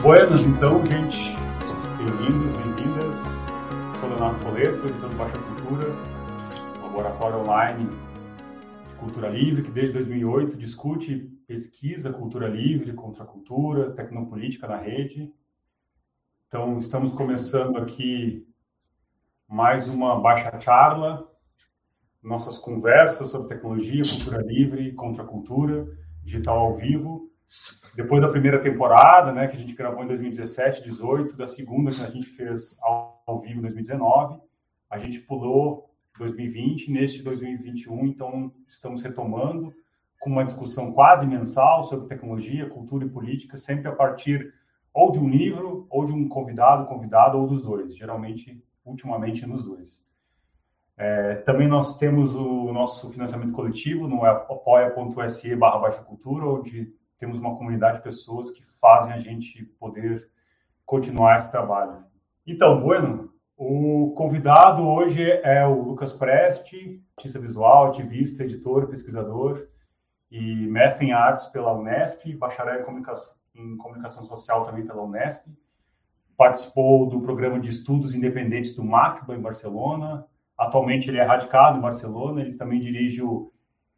Buenas, então, gente. Bem-vindos, bem-vindas. Sou Leonardo Foleto, editor do Baixa Cultura, um laboratório online de cultura livre que desde 2008 discute e pesquisa cultura livre, contracultura, tecnopolítica na rede. Então, estamos começando aqui mais uma Baixa Charla, nossas conversas sobre tecnologia, cultura livre, contracultura, digital ao vivo. Depois da primeira temporada, né, que a gente gravou em 2017, 2018, da segunda que a gente fez ao vivo em 2019, a gente pulou 2020, neste 2021, então estamos retomando com uma discussão quase mensal sobre tecnologia, cultura e política, sempre a partir ou de um livro, ou de um convidado, ou dos dois, geralmente, ultimamente, nos dois. Também nós temos o nosso financiamento coletivo no apoia.se/baixacultura, onde temos uma comunidade de pessoas que fazem a gente poder continuar esse trabalho. Então, bueno, o convidado hoje é o Lucas Preste, artista visual, ativista, editor, pesquisador e mestre em artes pela Unesp, bacharel em comunicação social também pela Unesp. Participou do programa de estudos independentes do MACBA em Barcelona. Atualmente ele é radicado em Barcelona, ele também dirige o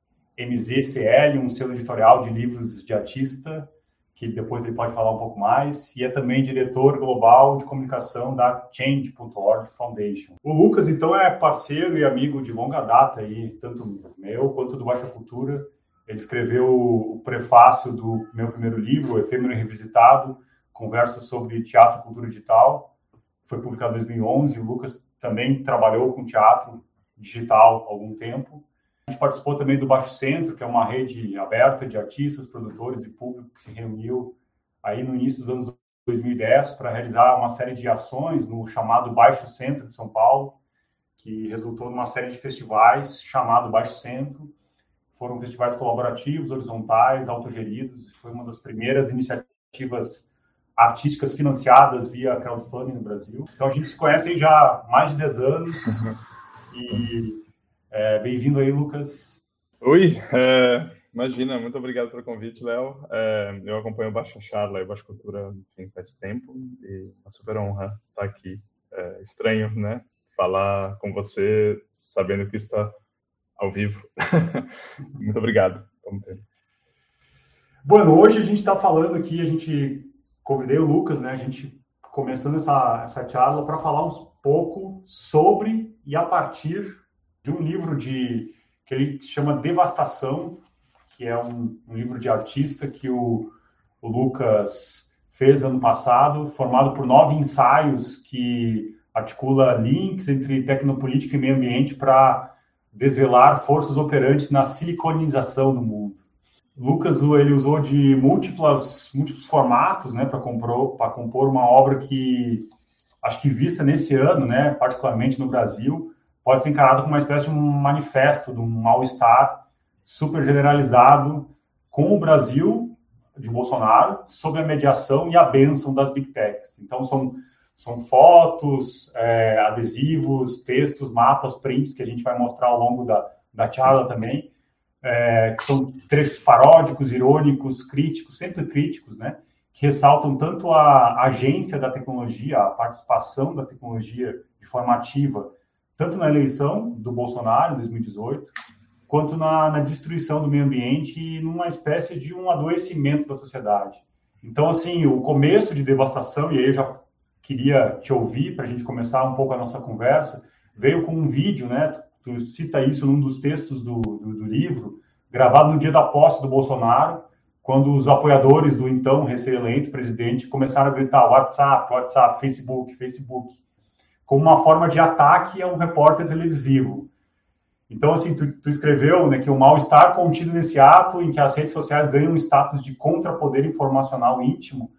MZCL, um selo editorial de livros de artista, que depois ele pode falar um pouco mais, e é também diretor global de comunicação da Change.org Foundation. O Lucas, então, é parceiro e amigo de longa data, aí, tanto meu quanto do Baixa Cultura. Ele escreveu o prefácio do meu primeiro livro, O Efêmero Revisitado, Conversas sobre Teatro e Cultura Digital, foi publicado em 2011. O Lucas também trabalhou com teatro digital há algum tempo. A gente participou também do Baixo Centro, que é uma rede aberta de artistas, produtores e público que se reuniu aí no início dos anos 2010 para realizar uma série de ações no chamado Baixo Centro de São Paulo, que resultou numa série de festivais chamado Baixo Centro. Foram festivais colaborativos, horizontais, autogeridos. Foi uma das primeiras iniciativas artísticas financiadas via crowdfunding no Brasil. Então a gente se conhece aí já há mais de 10 anos e... bem-vindo aí, Lucas. Oi, imagina, muito obrigado pelo convite, Léo. Eu acompanho o Baixa Charla e o Baixa Cultura faz tempo e uma super honra estar aqui. Estranho, né? Falar com você sabendo que está ao vivo. Muito obrigado. Bueno, hoje a gente está falando aqui, convidei o Lucas, né? A gente começando essa charla para falar um pouco sobre e a partir de um livro que ele chama Devastação, que é um livro de artista que o Lucas fez ano passado, formado por 9 ensaios que articula links entre tecnopolítica e meio ambiente para desvelar forças operantes na siliconização do mundo. Lucas, ele usou de múltiplos formatos, né, para compor uma obra que, acho que vista nesse ano, né, particularmente no Brasil, pode ser encarado como uma espécie de um manifesto, de um mal-estar super generalizado com o Brasil de Bolsonaro, sob a mediação e a bênção das Big Techs. Então, são fotos, adesivos, textos, mapas, prints, que a gente vai mostrar ao longo da charla também, que são trechos paródicos, irônicos, críticos, sempre críticos, né? Que ressaltam tanto a agência da tecnologia, a participação da tecnologia de forma ativa, tanto na eleição do Bolsonaro, em 2018, quanto na destruição do meio ambiente e numa espécie de um adoecimento da sociedade. Então, assim, o começo de Devastação, e aí eu já queria te ouvir para a gente começar um pouco a nossa conversa, veio com um vídeo, né? Tu cita isso num dos textos do livro, gravado no dia da posse do Bolsonaro, quando os apoiadores do então recém-eleito presidente começaram a gritar WhatsApp, Facebook, como uma forma de ataque a um repórter televisivo. Então, assim, tu escreveu, né, que o mal-estar contido nesse ato em que as redes sociais ganham um status de contrapoder informacional íntimo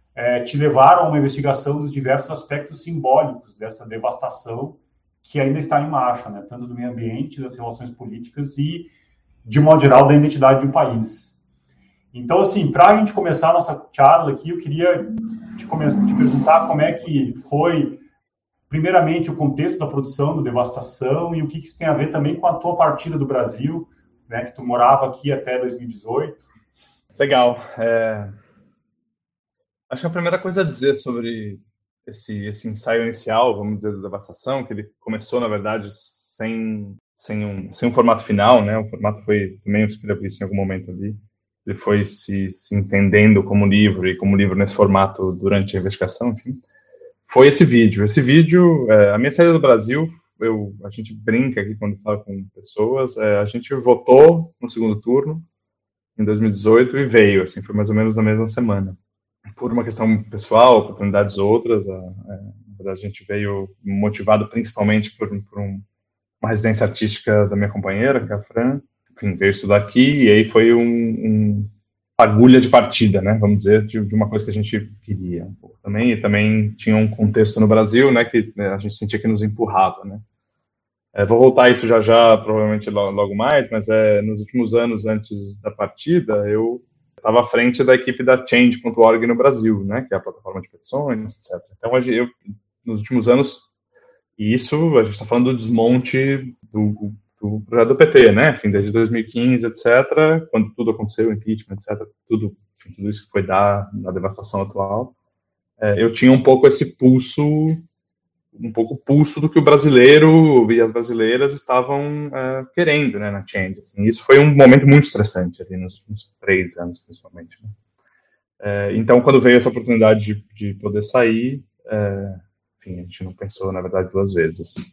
te levaram a uma investigação dos diversos aspectos simbólicos dessa devastação que ainda está em marcha, né, tanto do meio ambiente, das relações políticas e, de modo geral, da identidade de um país. Então, assim, para a gente começar a nossa charla aqui, eu queria te perguntar como é que foi, primeiramente, o contexto da produção do Devastação e o que isso tem a ver também com a tua partida do Brasil, né, que tu morava aqui até 2018. Legal. Acho que a primeira coisa a dizer sobre esse ensaio inicial, vamos dizer, da devastação, que ele começou, na verdade, sem um formato final, né? O formato foi, também eu escrevi isso em algum momento ali, ele foi se entendendo como livro, e como livro nesse formato durante a investigação, enfim, foi esse vídeo. Esse vídeo, a minha saída do Brasil, a gente brinca aqui quando fala com pessoas, a gente votou no segundo turno, em 2018, e veio, assim, foi mais ou menos na mesma semana. Por uma questão pessoal, oportunidades outras, na verdade a gente veio motivado principalmente por uma residência artística da minha companheira, que é a Fran, enfim, veio estudar aqui, e aí foi uma agulha de partida, né, vamos dizer, de uma coisa que a gente queria um pouco também, e também tinha um contexto no Brasil, né, que a gente sentia que nos empurrava, né. Vou voltar a isso já, provavelmente logo mais, mas nos últimos anos antes da partida, eu estava à frente da equipe da Change.org no Brasil, né, que é a plataforma de petições, etc. Então, nos últimos anos, e isso a gente está falando do desmonte do projeto do PT, né, enfim, desde 2015, etc., quando tudo aconteceu, o impeachment, etc., tudo isso que foi dar na devastação atual, eu tinha um pouco esse pulso do que o brasileiro e as brasileiras estavam querendo, né, na Change. Assim. Isso foi um momento muito estressante ali nos últimos 3 anos, principalmente. Né? Então, quando veio essa oportunidade de poder sair, enfim, a gente não pensou, na verdade, 2 vezes. Assim.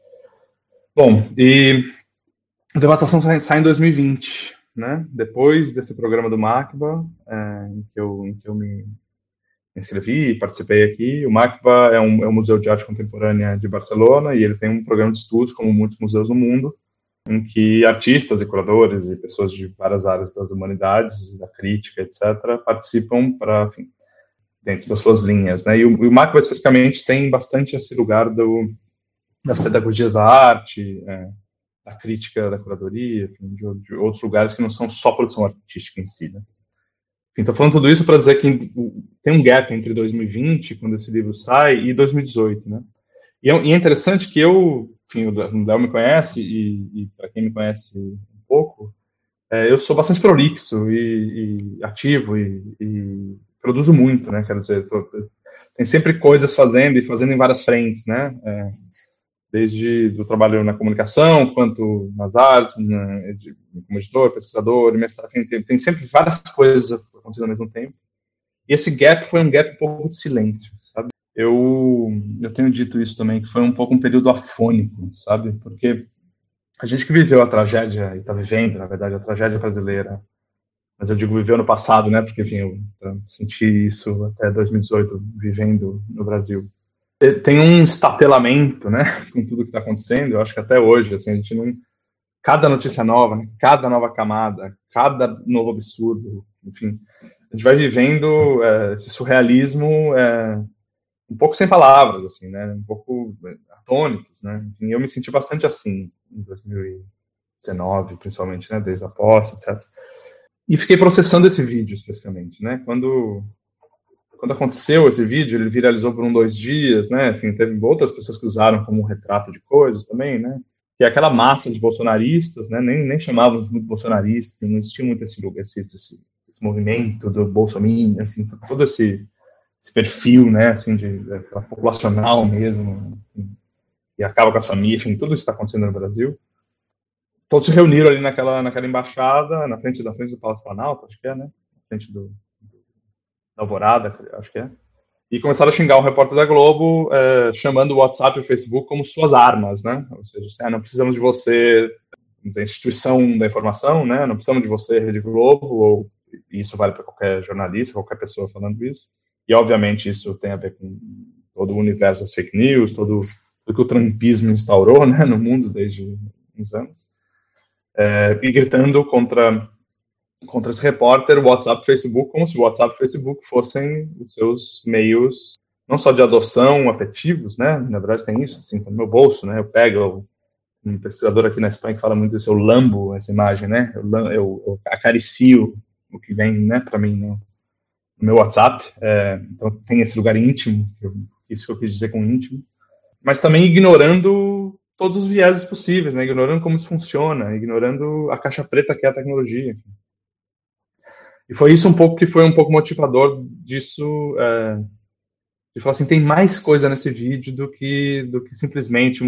Bom, e a devastação sai em 2020, né? Depois desse programa do MACBA, em que eu me inscrevi, participei aqui. O MACBA é um museu de arte contemporânea de Barcelona e ele tem um programa de estudos, como muitos museus no mundo, em que artistas e curadores e pessoas de várias áreas das humanidades, da crítica, etc., participam dentro das suas linhas. Né? E o MACBA, especificamente, tem bastante esse lugar das pedagogias da arte, da crítica, da curadoria, enfim, de outros lugares que não são só produção artística em si. Né? Estou falando tudo isso para dizer que tem um gap entre 2020, quando esse livro sai, e 2018, né? E é interessante que enfim, o Léo me conhece, e para quem me conhece um pouco, eu sou bastante prolixo e ativo e produzo muito, né? Quero dizer, tem sempre coisas fazendo em várias frentes, né? Desde do trabalho na comunicação, quanto nas artes, como editor, pesquisador, mestrado, tem sempre várias coisas acontecendo ao mesmo tempo. E esse gap foi um gap um pouco de silêncio, sabe? Eu tenho dito isso também, que foi um pouco um período afônico, sabe? Porque a gente que viveu a tragédia, e está vivendo, na verdade, a tragédia brasileira, mas eu digo viveu no passado, né? Porque, enfim, eu senti isso até 2018, vivendo no Brasil. Tem um estatelamento, né, com tudo que está acontecendo. Eu acho que até hoje, assim, a gente não... Cada notícia nova, né, cada nova camada, cada novo absurdo, enfim, a gente vai vivendo esse surrealismo um pouco sem palavras, assim, né, um pouco atônitos, né. Enfim, eu me senti bastante assim em 2019, principalmente, né, desde a posse, etc. E fiquei processando esse vídeo, especificamente, né, quando aconteceu esse vídeo, ele viralizou por 2 dias, né? Enfim, teve outras pessoas que usaram como um retrato de coisas também, né? Que é aquela massa de bolsonaristas, né? Nem chamavam muito bolsonaristas, não existia muito esse movimento do bolsominion, assim, todo esse perfil, né? Assim, populacional mesmo, e acaba com a família, enfim, tudo isso está acontecendo no Brasil. Todos se reuniram ali naquela embaixada, na frente do Palácio Planalto, acho que é, né? Na frente da Alvorada, acho que é, e começaram a xingar um repórter da Globo, chamando o WhatsApp e o Facebook como suas armas, né? Ou seja, não precisamos de você, vamos dizer, instituição da informação, né? Não precisamos de você, Rede Globo, e isso vale para qualquer jornalista, qualquer pessoa falando isso. E, obviamente, isso tem a ver com todo o universo das fake news, tudo que o trumpismo instaurou, né, no mundo desde uns anos. E gritando contra esse repórter, o WhatsApp e o Facebook, como se o WhatsApp e o Facebook fossem os seus meios, não só de adoção afetivos, né? Na verdade tem isso, assim, no meu bolso, né? Eu pego, um pesquisador aqui na Espanha que fala muito disso, eu lambo essa imagem, né? Eu acaricio o que vem, né, para mim no meu WhatsApp. Então tem esse lugar íntimo, isso que eu quis dizer com íntimo, mas também ignorando todos os vieses possíveis, né? Ignorando como isso funciona, ignorando a caixa preta que é a tecnologia, enfim. E foi isso um pouco que foi um pouco motivador disso, de falar assim, tem mais coisa nesse vídeo do que simplesmente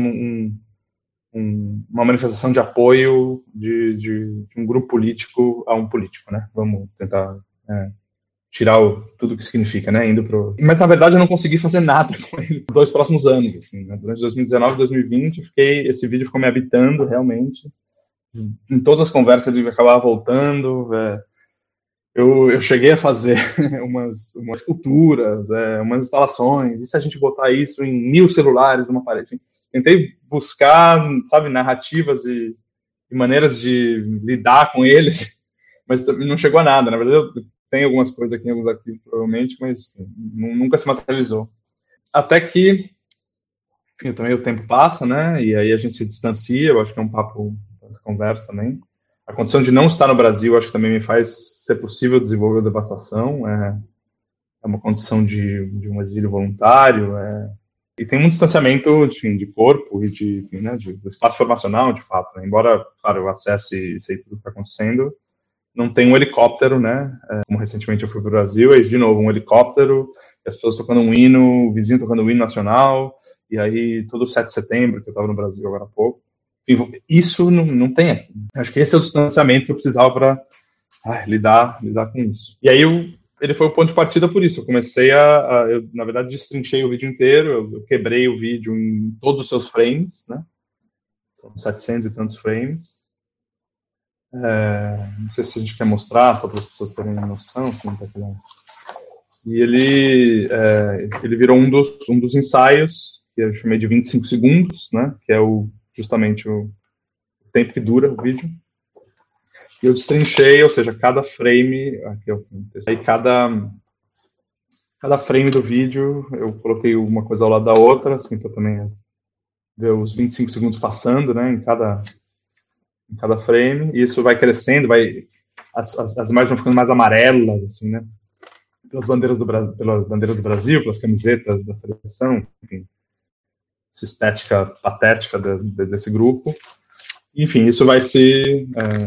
uma manifestação de apoio de um grupo político a um político, né? Vamos tentar tirar tudo o que significa, né? Mas, na verdade, eu não consegui fazer nada com ele por 2 próximos anos, assim, né? Durante 2019 e 2020, esse vídeo ficou me habitando, realmente. Em todas as conversas ele acabava voltando. Eu cheguei a fazer umas esculturas, umas instalações, e se a gente botar isso em 1000 celulares numa parede? Tentei buscar, sabe, narrativas e maneiras de lidar com eles, mas não chegou a nada. Na verdade, eu tenho algumas coisas aqui em alguns arquivos, provavelmente, mas nunca se materializou. Até que, enfim, também o tempo passa, né, e aí a gente se distancia, eu acho que é um papo dessa conversa também. A condição de não estar no Brasil, acho que também me faz ser possível desenvolver a devastação. É uma condição de um exílio voluntário. E tem um distanciamento, enfim, de corpo e do espaço formacional, de fato. Né? Embora, claro, eu acesse e sei tudo que está acontecendo, não tem um helicóptero, né? Como recentemente eu fui para o Brasil, aí de novo um helicóptero, as pessoas tocando um hino, o vizinho tocando um hino nacional, e aí todo 7 de setembro, que eu estava no Brasil agora há pouco. Isso não tem aqui. Acho que esse é o distanciamento que eu precisava para lidar com isso. E aí ele foi o ponto de partida por isso. Eu comecei eu, na verdade, destrinchei o vídeo inteiro, eu quebrei o vídeo em todos os seus frames, né? São 700 e tantos frames. Não sei se a gente quer mostrar, só para as pessoas terem noção. E ele virou um dos ensaios, que eu chamei de 25 segundos, né? Que é justamente o tempo que dura o vídeo. E eu destrinchei, ou seja, cada frame, cada frame do vídeo, eu coloquei uma coisa ao lado da outra, assim, para também ver os 25 segundos passando, né, em cada frame, e isso vai crescendo, as imagens vão ficando mais amarelas, assim, né, pelas bandeiras do Brasil, pelas camisetas da seleção, enfim, essa estética patética desse grupo. Enfim, isso vai se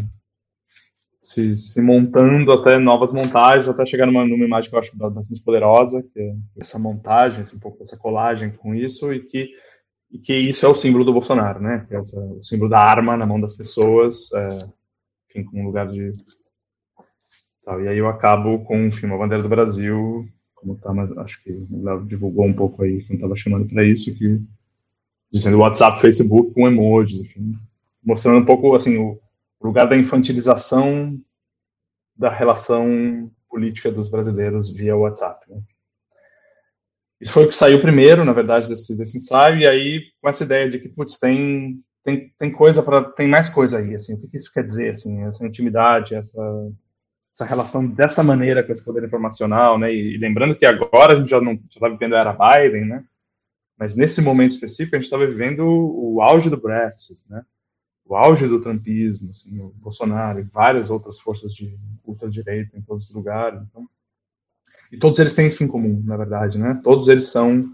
montando até novas montagens, até chegar numa imagem que eu acho bastante poderosa, que é essa montagem, um pouco essa colagem com isso, e que isso é o símbolo do Bolsonaro, né? Que é o símbolo da arma na mão das pessoas, enfim, com um lugar de... Tal. E aí eu acabo com, enfim, uma bandeira do Brasil, como tá, mas acho que o Léo divulgou um pouco aí, quando estava chamando para isso, que dizendo WhatsApp, Facebook, com emojis, enfim, mostrando um pouco, assim, o lugar da infantilização da relação política dos brasileiros via WhatsApp. Né? Isso foi o que saiu primeiro, na verdade, desse ensaio, e aí com essa ideia de que, putz, tem mais coisa aí, assim, o que isso quer dizer, assim, essa intimidade, essa relação dessa maneira com esse poder informacional, né, e lembrando que agora a gente já está vivendo a era Biden, né, mas nesse momento específico a gente estava vivendo o auge do Brexit, né, o auge do trumpismo, assim, o Bolsonaro e várias outras forças de ultradireita em todos os lugares. Então, e todos eles têm isso em comum, na verdade, né? Todos eles são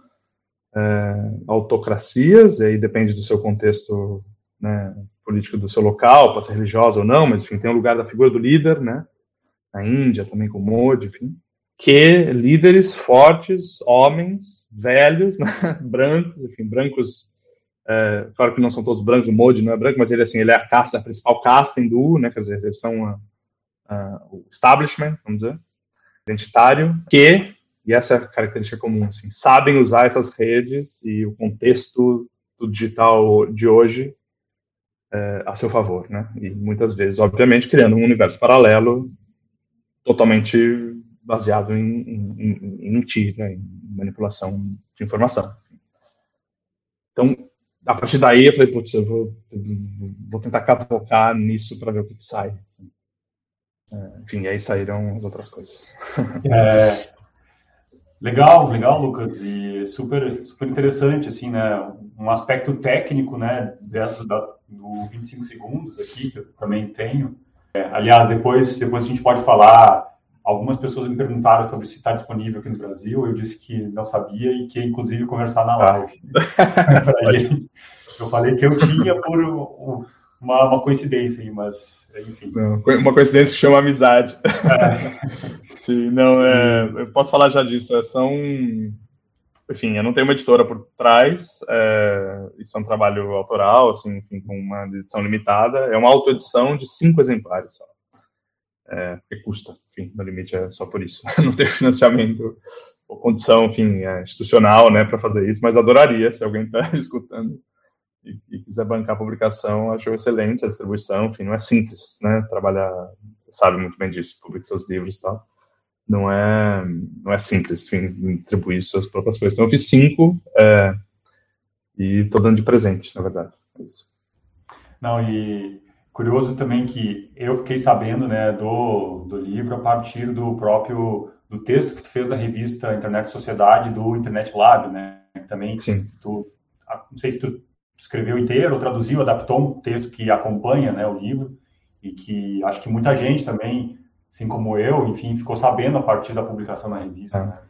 autocracias, e aí depende do seu contexto, né, político do seu local, pode ser religioso ou não, mas enfim, tem o lugar da figura do líder, né? Na Índia também com Modi, enfim, que líderes fortes, homens, velhos, né? Brancos, enfim, brancos. Claro que não são todos brancos, o Modi não é branco, mas ele, assim, ele é a principal casta hindu, né, quer dizer, eles são o establishment, vamos dizer, identitário, e essa é a característica comum, assim, sabem usar essas redes e o contexto do digital de hoje a seu favor, né, e muitas vezes, obviamente, criando um universo paralelo totalmente baseado em mentira, em manipulação de informação. Então, a partir daí eu falei, putz, eu vou tentar cavocar nisso para ver o que sai. Assim. Enfim, aí saíram as outras coisas. Legal, Lucas, e super, super interessante, assim, né, um aspecto técnico, né, dentro do 25 segundos aqui, que eu também tenho. Aliás, depois a gente pode falar, algumas pessoas me perguntaram sobre se está disponível aqui no Brasil, eu disse que não sabia e que, inclusive, conversar na live. Eu falei que eu tinha uma coincidência aí, mas enfim. Não, uma coincidência que chama amizade. Sim, não, eu posso falar já disso. Enfim, eu não tenho uma editora por trás, isso é um trabalho autoral, assim, enfim, com uma edição limitada. É uma autoedição de 5 exemplares só. Porque custa, enfim, no limite é só por isso. Não tenho financiamento ou condição, enfim, institucional, né, para fazer isso, mas adoraria, se alguém está escutando e quiser bancar a publicação, acho excelente a distribuição, enfim, não é simples, né, trabalhar, você sabe muito bem disso, publica seus livros e tal. Não é simples, enfim, distribuir suas próprias coisas. Então, eu fiz 5 e estou dando de presente, na verdade. É isso. Não, e curioso também que eu fiquei sabendo, né, do livro a partir do texto que tu fez da revista Internet Sociedade, do Internet Lab, né? Também, sim. Não sei se tu escreveu inteiro, ou traduziu, adaptou um texto que acompanha, né, o livro, e que acho que muita gente também, assim como eu, enfim, ficou sabendo a partir da publicação na revista. Né?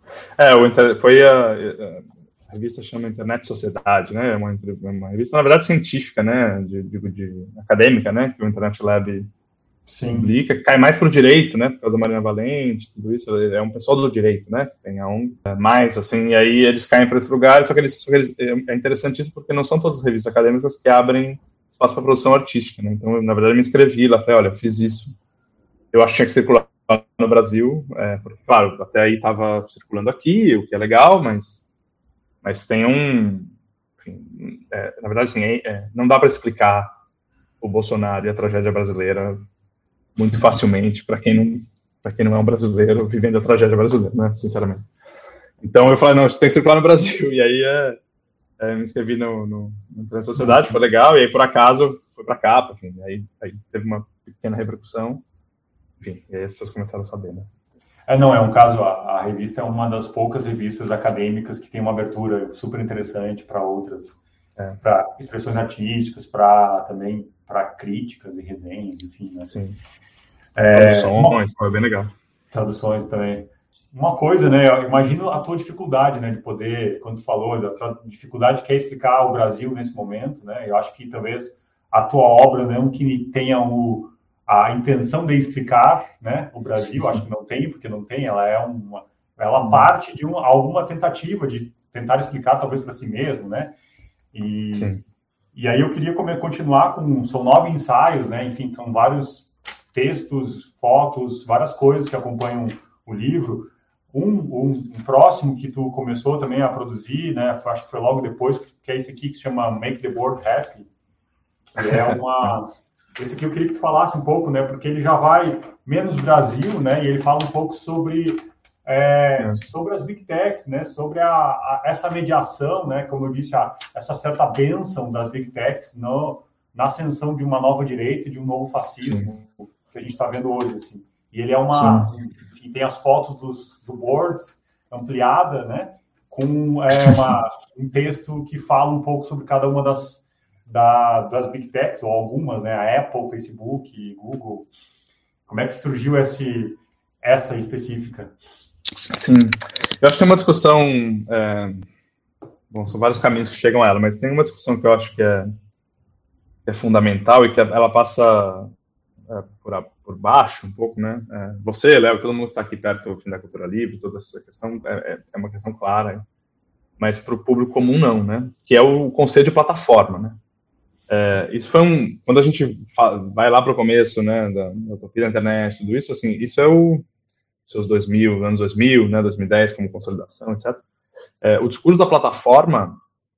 A revista chama Internet Sociedade, né? É uma revista, na verdade, científica, né? De acadêmica, né? Que o Internet Lab publica, cai mais para o direito, né? Por causa da Marina Valente, tudo isso. É um pessoal do direito, né? Tem a ONG, mais, assim, e aí eles caem para esse lugar, só que é interessante isso porque não são todas as revistas acadêmicas que abrem espaço para produção artística, né? Então, na verdade, eu me inscrevi lá, falei, olha, eu fiz isso. Eu acho que tinha que circular no Brasil, porque, claro, até aí estava circulando aqui, o que é legal, mas tem enfim, na verdade, assim, não dá para explicar o Bolsonaro e a tragédia brasileira muito facilmente para quem não é um brasileiro vivendo a tragédia brasileira, né, sinceramente. Então eu falei, não, isso tem que circular no Brasil, e aí me inscrevi no Internet Sociedade, foi legal, e aí por acaso foi para capa, enfim, aí teve uma pequena repercussão, enfim, e aí as pessoas começaram a saber, né. Não, é um caso, a revista é uma das poucas revistas acadêmicas que tem uma abertura super interessante para outras, para expressões artísticas, também para críticas e resenhas, enfim, né? Sim. Traduções, foi bem legal. Traduções também. Uma coisa, né, eu imagino a tua dificuldade, né, de poder, quando tu falou, da tua dificuldade que é explicar o Brasil nesse momento, né, eu acho que talvez a tua obra não que tenha a intenção de explicar, né, o Brasil, acho que não tem, porque não tem, ela parte de alguma tentativa de tentar explicar talvez para si mesmo, né, e aí eu queria continuar são 9 ensaios, né, enfim, são vários textos, fotos, várias coisas que acompanham o livro. Um próximo que tu começou também a produzir, né, acho que foi logo depois, que é esse aqui que se chama Make the World Happy, que é esse aqui eu queria que tu falasse um pouco, né, porque ele já vai menos Brasil, né, e ele fala um pouco sobre as Big Techs, né, sobre essa mediação, né, como eu disse, essa certa bênção das Big Techs na ascensão de uma nova direita e de um novo fascismo, sim, que a gente está vendo hoje, assim. E ele enfim, tem as fotos do boards ampliada, né, com um texto que fala um pouco sobre cada uma das Big Techs, ou algumas, né, a Apple, Facebook, Google. Como é que surgiu essa específica? Sim, eu acho que tem uma discussão, bom, são vários caminhos que chegam a ela, mas tem uma discussão que eu acho que é fundamental e que ela passa por baixo um pouco, né? Você, Léo, todo mundo que está aqui perto do fim da cultura livre, toda essa questão é uma questão clara, mas para o público comum não, né? Que é o conceito de plataforma, né? Isso foi quando a gente vai lá para o começo, né, da utopia da internet, tudo isso, assim, isso é seus anos 2000, né, 2010 como consolidação, etc. O discurso da plataforma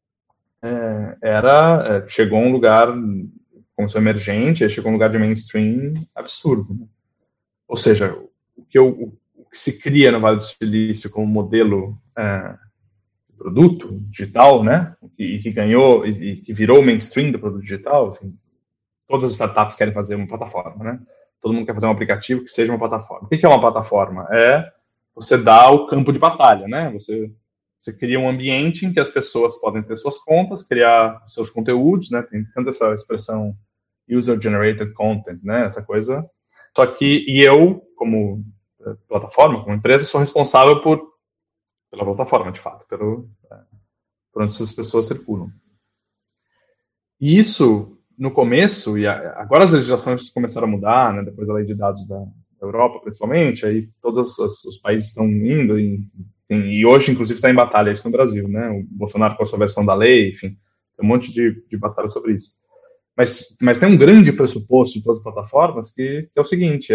chegou a um lugar começou emergente, chegou a um lugar de mainstream absurdo, né? Ou seja, o que se cria no Vale do Silício como modelo de produto digital, né, e que ganhou e que virou mainstream do produto digital, enfim, todas as startups querem fazer uma plataforma, né? Todo mundo quer fazer um aplicativo que seja uma plataforma. O que é uma plataforma? Você dar o campo de batalha, né? Você cria um ambiente em que as pessoas podem ter suas contas, criar seus conteúdos, né? Tem tanto essa expressão user-generated content, né? Essa coisa. Só que eu, como plataforma, como empresa, sou responsável pela plataforma, de fato, por onde essas pessoas circulam. E isso no começo, e agora as legislações começaram a mudar, né, depois da lei de dados da Europa, principalmente, aí todos os países estão indo, e hoje, inclusive, está em batalha isso no Brasil, né, o Bolsonaro com a sua versão da lei, enfim, tem um monte de batalha sobre isso. Mas tem um grande pressuposto de todas as plataformas que é o seguinte,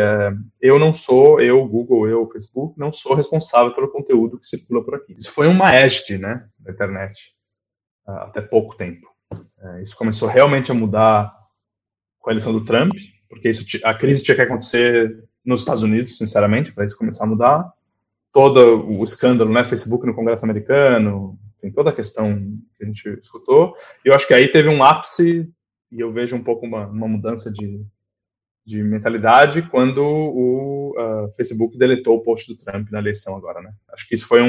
eu, Google, eu, Facebook, não sou responsável pelo conteúdo que circula por aqui. Isso foi uma égide, né, da internet, até pouco tempo. Isso começou realmente a mudar com a eleição do Trump, porque a crise tinha que acontecer nos Estados Unidos, sinceramente, para isso começar a mudar. Todo o escândalo, né, Facebook no Congresso americano, tem toda a questão que a gente escutou. E eu acho que aí teve um ápice, e eu vejo um pouco uma mudança de mentalidade quando o Facebook deletou o post do Trump na eleição agora, né? Acho que isso foi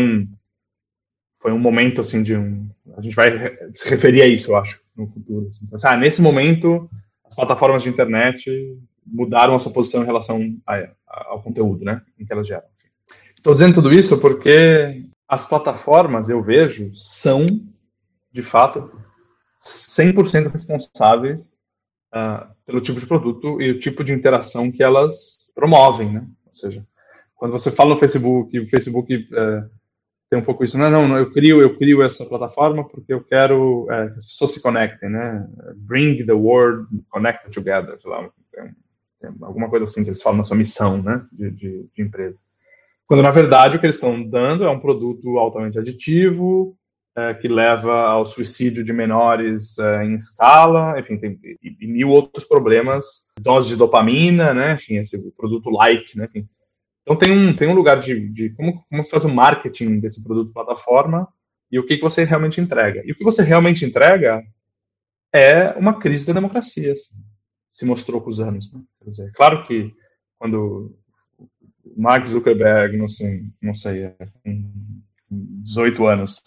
um momento, assim, a gente vai se referir a isso, eu acho, no futuro. Assim. Então, nesse momento, as plataformas de internet mudaram a sua posição em relação ao conteúdo, né, em que elas geram. Estou dizendo tudo isso porque as plataformas, eu vejo, são, de fato, 100% responsáveis pelo tipo de produto e o tipo de interação que elas promovem, né? Ou seja, quando você fala no Facebook, o Facebook tem um pouco isso, não, eu crio essa plataforma porque eu quero que as pessoas se conectem, né? Bring the world connected together, sei lá, tem alguma coisa assim que eles falam na sua missão, né, de empresa. Quando, na verdade, o que eles estão dando é um produto altamente aditivo, que leva ao suicídio de menores em escala, enfim, tem e mil outros problemas, dose de dopamina, né, enfim, esse produto like, né, enfim. Então tem um lugar de como faz o marketing desse produto plataforma e o que você realmente entrega. E o que você realmente entrega é uma crise da democracia, assim, se mostrou com os anos. Né? Quer dizer, claro que quando Mark Zuckerberg, não sei, com 18 anos,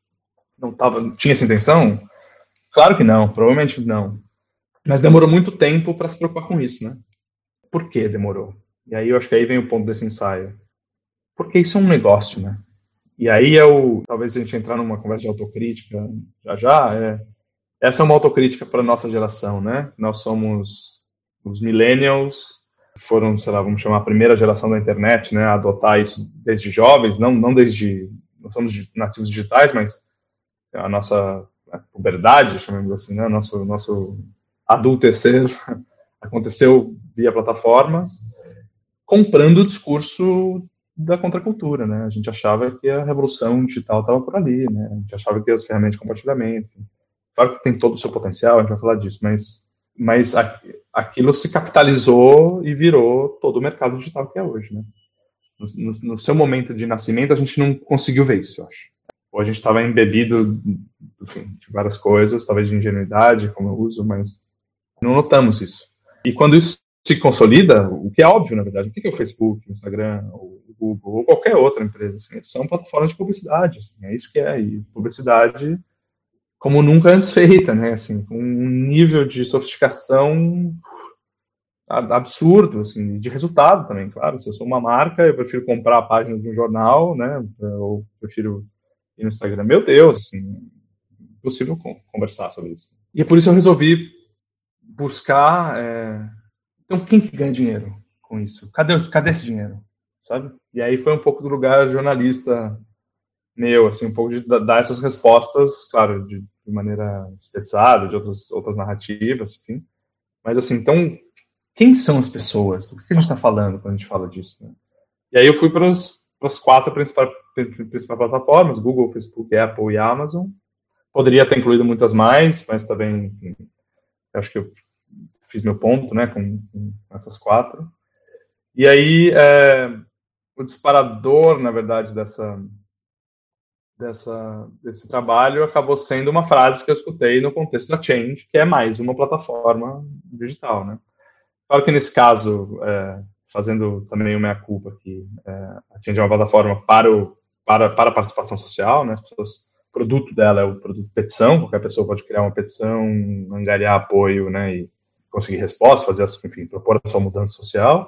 tinha essa intenção? Claro que não, provavelmente não. Mas demorou muito tempo para se preocupar com isso, né? Por que demorou? E aí eu acho que aí vem o ponto desse ensaio. Porque isso é um negócio, né? E aí talvez a gente entrar numa conversa de autocrítica já. Essa é uma autocrítica para a nossa geração, né? Nós somos os millennials, foram, sei lá, vamos chamar a primeira geração da internet, né? A adotar isso desde jovens, não somos nativos digitais, mas a nossa puberdade, chamamos assim, né? Nosso adultecer aconteceu via plataformas, comprando o discurso da contracultura, né? A gente achava que a revolução digital estava por ali, né? A gente achava que as ferramentas de compartilhamento, claro que tem todo o seu potencial, a gente vai falar disso, mas aquilo se capitalizou e virou todo o mercado digital que é hoje, né? No seu momento de nascimento, a gente não conseguiu ver isso, eu acho. Ou a gente estava embebido, enfim, de várias coisas, talvez de ingenuidade, como eu uso, mas não notamos isso. E quando isso se consolida, o que é óbvio, na verdade, o que é o Facebook, o Instagram, o Google, ou qualquer outra empresa, assim, são plataformas de publicidade, assim, é isso que é, e publicidade como nunca antes feita, né, assim, com um nível de sofisticação absurdo, assim, de resultado também, claro, se eu sou uma marca, eu prefiro comprar a página de um jornal, né, ou prefiro ir no Instagram, meu Deus, assim, impossível conversar sobre isso. E é por isso que eu resolvi buscar, então, quem que ganha dinheiro com isso? Cadê esse dinheiro, sabe? E aí foi um pouco do lugar jornalista meu, assim, um pouco de dar essas respostas, claro, de maneira estetizada, de outras narrativas, enfim. Mas, assim, então, quem são as pessoas? Do que a gente está falando quando a gente fala disso? Né? E aí eu fui para as 4 principais plataformas, Google, Facebook, Apple e Amazon. Poderia ter incluído muitas mais, mas também, enfim, acho que eu fiz meu ponto, né, com essas 4. E aí, o disparador, na verdade, desse trabalho acabou sendo uma frase que eu escutei no contexto da Change, que é mais uma plataforma digital, né? Claro que nesse caso, fazendo também o meia-culpa aqui, a Change é uma plataforma para a participação social, né? O produto dela é o produto petição, qualquer pessoa pode criar uma petição, angariar apoio, né, e conseguir resposta, enfim, propor a sua mudança social.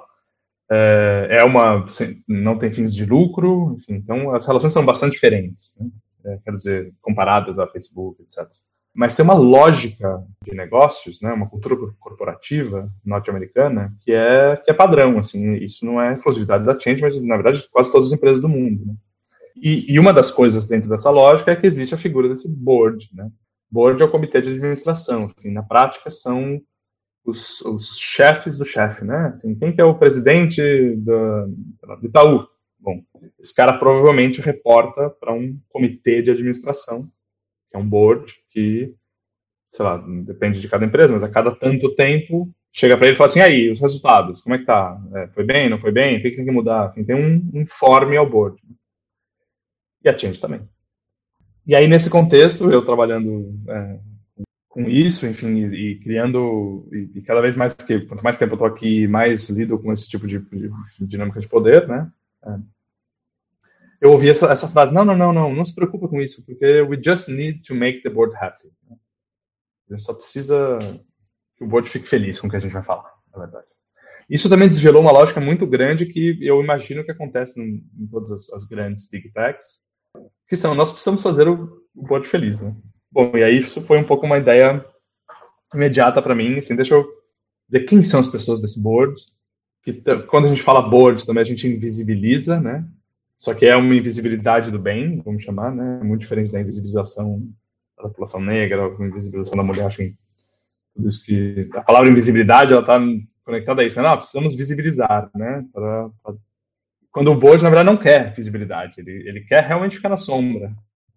Não tem fins de lucro, enfim, então as relações são bastante diferentes, né? Quero dizer, comparadas a Facebook, etc. Mas tem uma lógica de negócios, né, uma cultura corporativa norte-americana que é padrão, assim, isso não é exclusividade da Change, mas na verdade quase todas as empresas do mundo, né? E uma das coisas dentro dessa lógica é que existe a figura desse board, né? Board é o comitê de administração, enfim, na prática são os chefes do chefe, né? Assim, quem que é o presidente do Itaú? Bom, esse cara provavelmente reporta para um comitê de administração, que é um board que, sei lá, depende de cada empresa, mas a cada tanto tempo chega para ele e fala assim, aí, os resultados, como é que tá? Foi bem, não foi bem? O que tem que mudar? Tem um informe ao board. E a Change também. E aí, nesse contexto, eu trabalhando com isso, enfim, e criando, e cada vez mais quanto mais tempo eu estou aqui, mais lido com esse tipo de dinâmica de poder, né? Eu ouvi essa frase, não se preocupa com isso, porque we just need to make the board happy. A gente só precisa que o board fique feliz com o que a gente vai falar, na verdade. Isso também desvelou uma lógica muito grande que eu imagino que acontece em todas as grandes big techs, que são, nós precisamos fazer o board feliz, né? Bom, e aí isso foi um pouco uma ideia imediata para mim, assim, deixa eu ver quem são as pessoas desse board, que quando a gente fala board também a gente invisibiliza, né? Só que é uma invisibilidade do bem, vamos chamar, né? Muito diferente da invisibilização da população negra, a invisibilização da mulher, acho que tudo isso que... A palavra invisibilidade, ela está conectada a isso, né? Não, precisamos visibilizar, né? Quando o board, na verdade, não quer visibilidade, ele quer realmente ficar na sombra.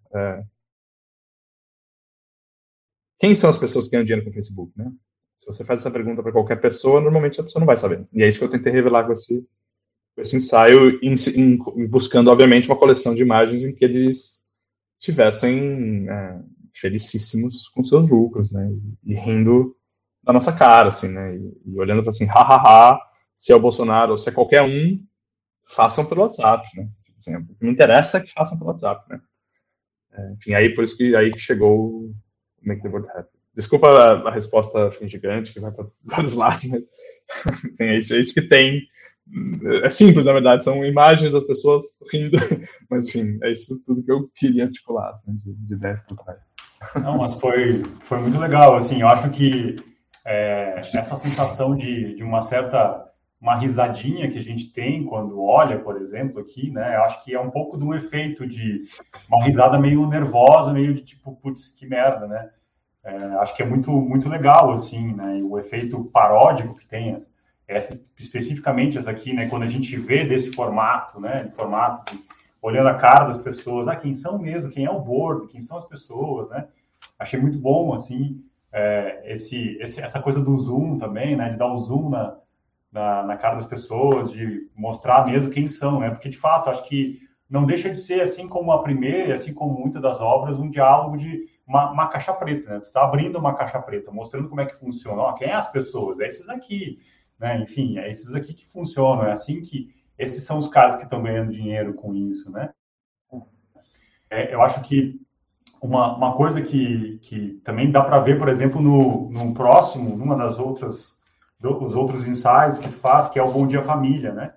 Quem são as pessoas que ganham dinheiro com o Facebook, né? Se você faz essa pergunta para qualquer pessoa, normalmente a pessoa não vai saber. E é isso que eu tentei revelar com esse ensaio, buscando, obviamente, uma coleção de imagens em que eles estivessem felicíssimos com seus lucros, né? E rindo da nossa cara, assim, né? E olhando para assim, hahaha, se é o Bolsonaro ou se é qualquer um, façam pelo WhatsApp, né? Assim, o que me interessa é que façam pelo WhatsApp, né? Enfim, aí por isso que aí que chegou o Make the World Happy. Desculpa a resposta gigante, que vai para vários lados, mas é isso que tem. É simples, na verdade, são imagens das pessoas rindo, mas enfim, é isso tudo que eu queria articular, assim, de 10 por trás. Não, mas foi muito legal, assim, eu acho que essa sensação de uma risadinha que a gente tem quando olha, por exemplo, aqui, né, eu acho que é um pouco do efeito de uma risada meio nervosa, meio de tipo, putz, que merda, né, acho que é muito, muito legal, assim, né, e o efeito paródico que tem, especificamente essa aqui, né, quando a gente vê desse formato, né, olhando a cara das pessoas, quem são mesmo, quem é o board, quem são as pessoas, né? Achei muito bom, assim, essa coisa do zoom também, né? De dar o zoom na cara das pessoas, de mostrar mesmo quem são, né? Porque, de fato, acho que não deixa de ser, assim como a primeira, assim como muitas das obras, um diálogo de uma caixa preta, né? Tu está abrindo uma caixa preta, mostrando como é que funciona. Quem é as pessoas? É esses aqui, né? Enfim, é esses aqui que funcionam, é assim que esses são os caras que estão ganhando dinheiro com isso, né? Eu acho que uma coisa que também dá para ver, por exemplo, no próximo, numa das outras, os outros ensaios que faz, que é o Bom Dia Família, né?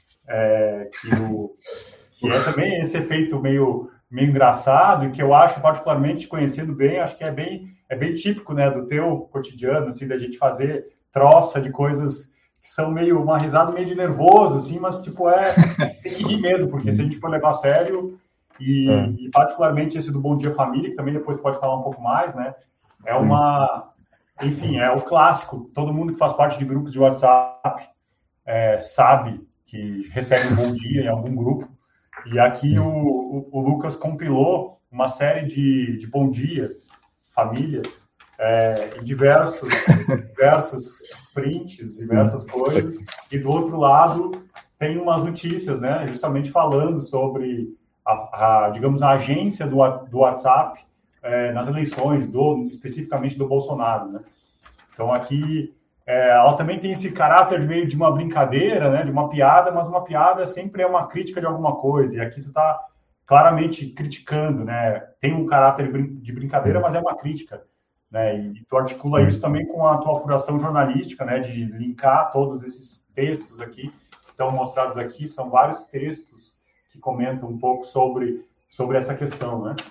Que é também esse efeito meio engraçado e que eu acho, particularmente, conhecendo bem, acho que é bem típico, né, do teu cotidiano, assim, da gente fazer troça de coisas que são meio uma risada meio de nervoso, assim, mas tipo tem que rir mesmo, porque se a gente for levar a sério e particularmente esse do Bom Dia Família, que também depois pode falar um pouco mais, né? Enfim, é o clássico. Todo mundo que faz parte de grupos de WhatsApp sabe que recebe um bom dia em algum grupo. E aqui o Lucas compilou uma série de Bom Dia Família em diversos prints, diversas coisas, e do outro lado tem umas notícias, né, justamente falando sobre digamos, a agência do WhatsApp nas eleições, especificamente do Bolsonaro, né? Então aqui ela também tem esse caráter meio de uma brincadeira, né, de uma piada, mas uma piada sempre é uma crítica de alguma coisa, e aqui tu está claramente criticando, né? Tem um caráter de brincadeira, mas é uma crítica, né? E tu articula isso também com a tua apuração jornalística, né, de linkar todos esses textos aqui que estão mostrados aqui, são vários textos que comentam um pouco sobre essa questão, né?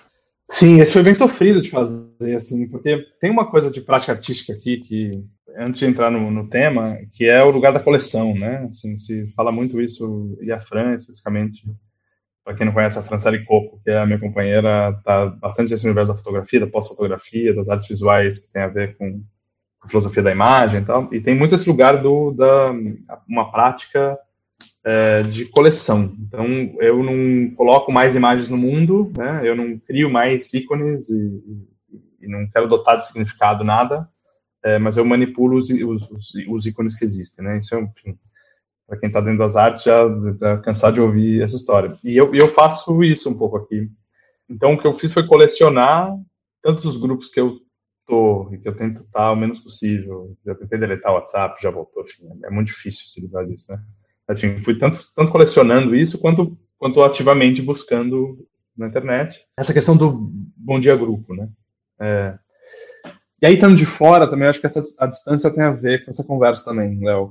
Sim, esse foi bem sofrido de fazer, assim, porque tem uma coisa de prática artística aqui que, antes de entrar no tema, que é o lugar da coleção, né? Assim, se fala muito isso, e a Fran, especificamente, para quem não conhece, a Franciele Coco, que é a minha companheira, está bastante nesse universo da fotografia, da pós-fotografia, das artes visuais que tem a ver com a filosofia da imagem e tal, e tem muito esse lugar da uma prática de coleção. Então, eu não coloco mais imagens no mundo, né? Eu não crio mais ícones e não quero dotar de significado nada, mas eu manipulo os ícones que existem, né? Isso é, enfim, para quem está dentro das artes já está cansado de ouvir essa história. E eu faço isso um pouco aqui. Então, o que eu fiz foi colecionar tantos os grupos que eu tô e que eu tento estar o menos possível. Já tentei deletar o WhatsApp, já voltou, enfim, é muito difícil se livrar disso, né? Assim, fui tanto colecionando isso quanto ativamente buscando na internet. Essa questão do bom dia grupo, né? É, e aí, estando de fora, também acho que a distância tem a ver com essa conversa também, Léo,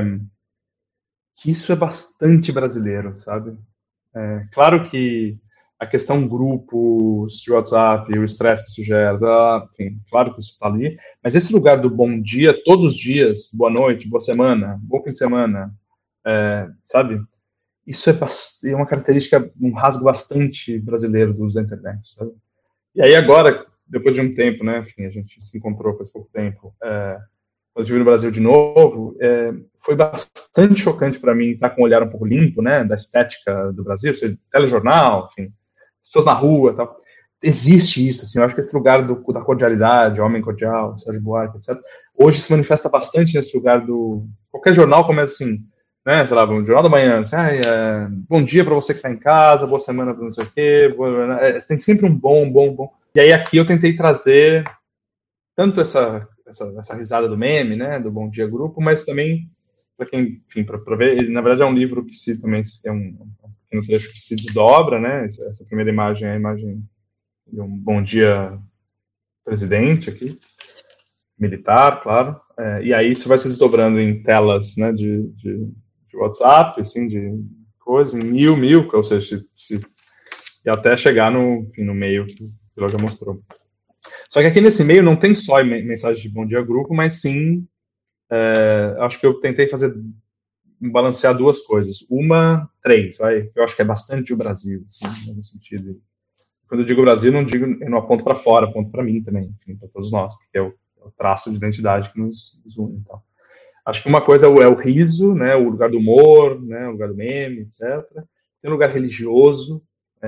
que isso é bastante brasileiro, sabe? Claro que a questão grupos de WhatsApp, o estresse que isso gera, enfim, claro que isso está ali, mas esse lugar do bom dia, todos os dias, boa noite, boa semana, bom fim de semana, sabe? Isso é uma característica, um rasgo bastante brasileiro do uso da internet, sabe? E aí agora, depois de um tempo, né, enfim, a gente se encontrou faz pouco tempo, quando eu estive no Brasil de novo, foi bastante chocante para mim estar com um olhar um pouco limpo, né, da estética do Brasil, seja telejornal, enfim, pessoas na rua, tal. Existe isso, assim, eu acho que esse lugar da cordialidade, homem cordial, Sérgio Buarque, etc. Hoje se manifesta bastante nesse lugar do qualquer jornal começa assim, né, sei lá, um jornal da manhã, assim, bom dia para você que está em casa, boa semana para não sei o quê, tem sempre um bom. E aí aqui eu tentei trazer tanto essa risada do meme, né, do Bom Dia Grupo, mas também para quem, enfim, para ver, ele, na verdade é um livro que se também é um pequeno trecho que se desdobra, né, essa primeira imagem é a imagem de um Bom Dia presidente aqui, militar, claro, e aí isso vai se desdobrando em telas, né, de WhatsApp, assim, de coisa, em mil, ou seja, e até chegar enfim, no meio que ela já mostrou. Só que aqui nesse meio não tem só mensagem de bom dia grupo, mas sim, acho que eu tentei balancear duas coisas. Uma, três, vai. Eu acho que é bastante o Brasil, assim, no sentido. Quando eu digo Brasil, eu não aponto para fora, aponto para mim também, para todos nós, porque é o traço de identidade que nos une. Então. Acho que uma coisa é o riso, né, o lugar do humor, né, o lugar do meme, etc. Tem um lugar religioso,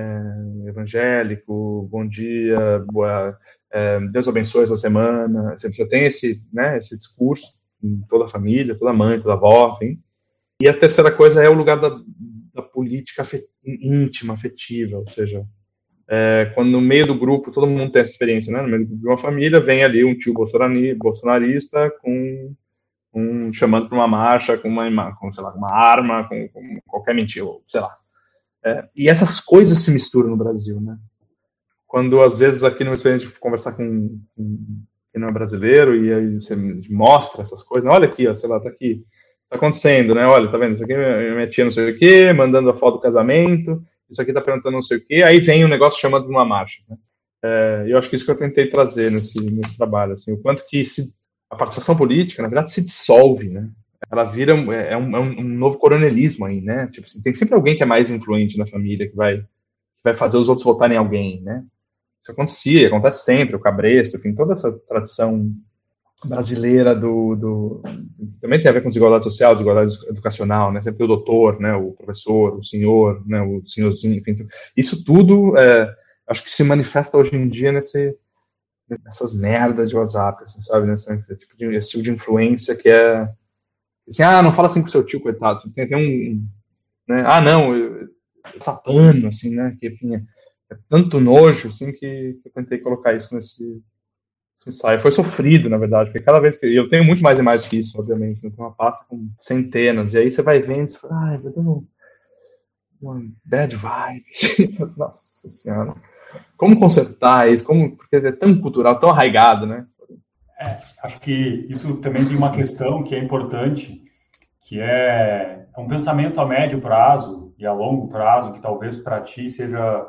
evangélico, bom dia, Deus abençoe essa semana. Você já tem esse discurso em toda a família, toda mãe, toda avó, enfim. E a terceira coisa é o lugar da política íntima, afetiva, ou seja, quando no meio do grupo, todo mundo tem essa experiência, né? No meio de uma família, vem ali um tio bolsonarista chamando para uma marcha sei lá, uma arma, com qualquer mentira, sei lá. E essas coisas se misturam no Brasil, né? Quando, às vezes, aqui numa experiência de conversar com quem não é brasileiro, e aí você mostra essas coisas, olha aqui, ó, sei lá, tá aqui, tá acontecendo, né? Olha, tá vendo? Isso aqui é minha tia não sei o quê, mandando a foto do casamento, isso aqui tá perguntando não sei o quê, aí vem um negócio chamando de uma marcha, né? Eu acho que isso que eu tentei trazer nesse trabalho, assim, o quanto que a participação política, na verdade, se dissolve, né? Ela vira um novo coronelismo aí, né? Tipo assim, tem sempre alguém que é mais influente na família que vai fazer os outros votarem em alguém, né? Isso acontece sempre, o cabresto, enfim, toda essa tradição brasileira também tem a ver com desigualdade social, desigualdade educacional, né? Sempre o doutor, né? O professor, o senhor, né? O senhorzinho, enfim, isso tudo acho que se manifesta hoje em dia nessas merdas de WhatsApp, assim, sabe? Esse tipo de influência que é assim, não fala assim com o seu tio, coitado. Tem né? Não, satano, assim, né? Que, enfim, é tanto nojo, assim, que eu tentei colocar isso nesse ensaio. Foi sofrido, na verdade, porque cada vez que eu tenho muito mais imagens que isso, obviamente, eu tenho uma pasta com centenas, e aí você vai vendo e fala, vai dando uma bad vibe. Nossa senhora. Como consertar isso? Porque é tão cultural, tão arraigado, né? Acho que isso também tem uma questão que é importante, que é um pensamento a médio prazo e a longo prazo, que talvez para ti seja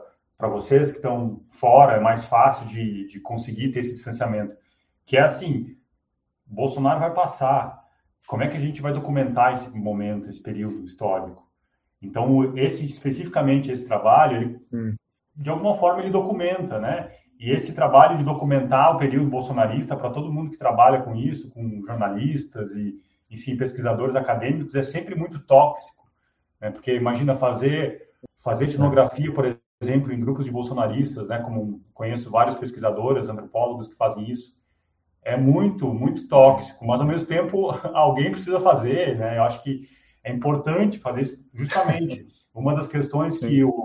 para vocês que estão fora, é mais fácil de conseguir ter esse distanciamento, que é assim, Bolsonaro vai passar, como é que a gente vai documentar esse momento, esse período histórico? Então, especificamente esse trabalho, ele, de alguma forma, ele documenta, né? E esse trabalho de documentar o período bolsonarista, para todo mundo que trabalha com isso, com jornalistas e, enfim, pesquisadores acadêmicos, é sempre muito tóxico, né? Porque imagina fazer etnografia, por exemplo, em grupos de bolsonaristas, né? Como conheço vários pesquisadores, antropólogos que fazem isso, é muito, muito tóxico, mas ao mesmo tempo alguém precisa fazer, né? Eu acho que é importante fazer isso justamente. Uma das questões Sim. que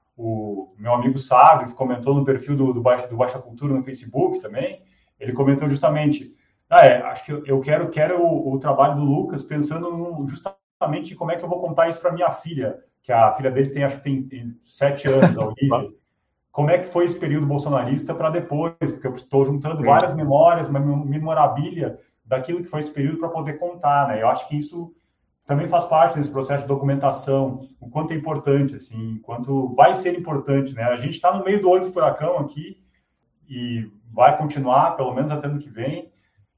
o meu amigo Sávio, que comentou no perfil do Baixa Cultura no Facebook também, ele comentou justamente, acho que eu quero o trabalho do Lucas pensando justamente em como é que eu vou contar isso para minha filha, que a filha dele acho que tem 7 anos, a Olivia. Como é que foi esse período bolsonarista para depois, porque eu estou juntando várias memórias, uma memorabilia daquilo que foi esse período para poder contar, né? Eu acho que isso também faz parte desse processo de documentação, o quanto é importante, assim, o quanto vai ser importante, né? A gente está no meio do olho do furacão aqui e vai continuar, pelo menos até ano que vem,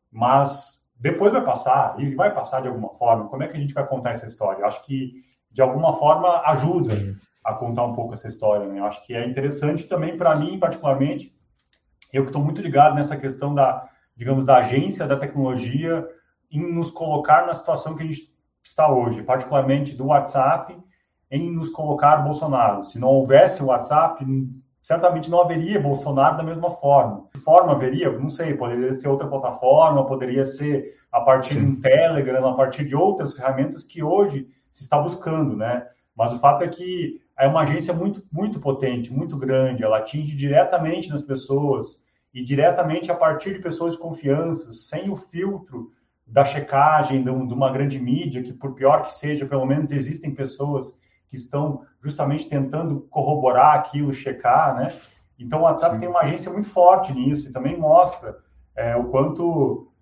mas depois vai passar, e vai passar de alguma forma. Como é que a gente vai contar essa história? Eu acho que, de alguma forma, ajuda a contar um pouco essa história, né? Eu acho que é interessante também para mim, particularmente, eu que estou muito ligado nessa questão da, digamos, da agência da tecnologia em nos colocar na situação que a gente está hoje, particularmente do WhatsApp, em nos colocar Bolsonaro. Se não houvesse o WhatsApp, certamente não haveria Bolsonaro da mesma forma. Que forma haveria? Não sei, poderia ser outra plataforma, poderia ser a partir de um Telegram, a partir de outras ferramentas que hoje se está buscando, né? Mas o fato é que é uma agência muito, muito potente, muito grande, ela atinge diretamente nas pessoas e diretamente a partir de pessoas de confiança, sem o filtro da checagem de uma grande mídia, que por pior que seja, pelo menos existem pessoas que estão justamente tentando corroborar aquilo, checar, né? Então, o WhatsApp tem uma agência muito forte nisso e também mostra o quanto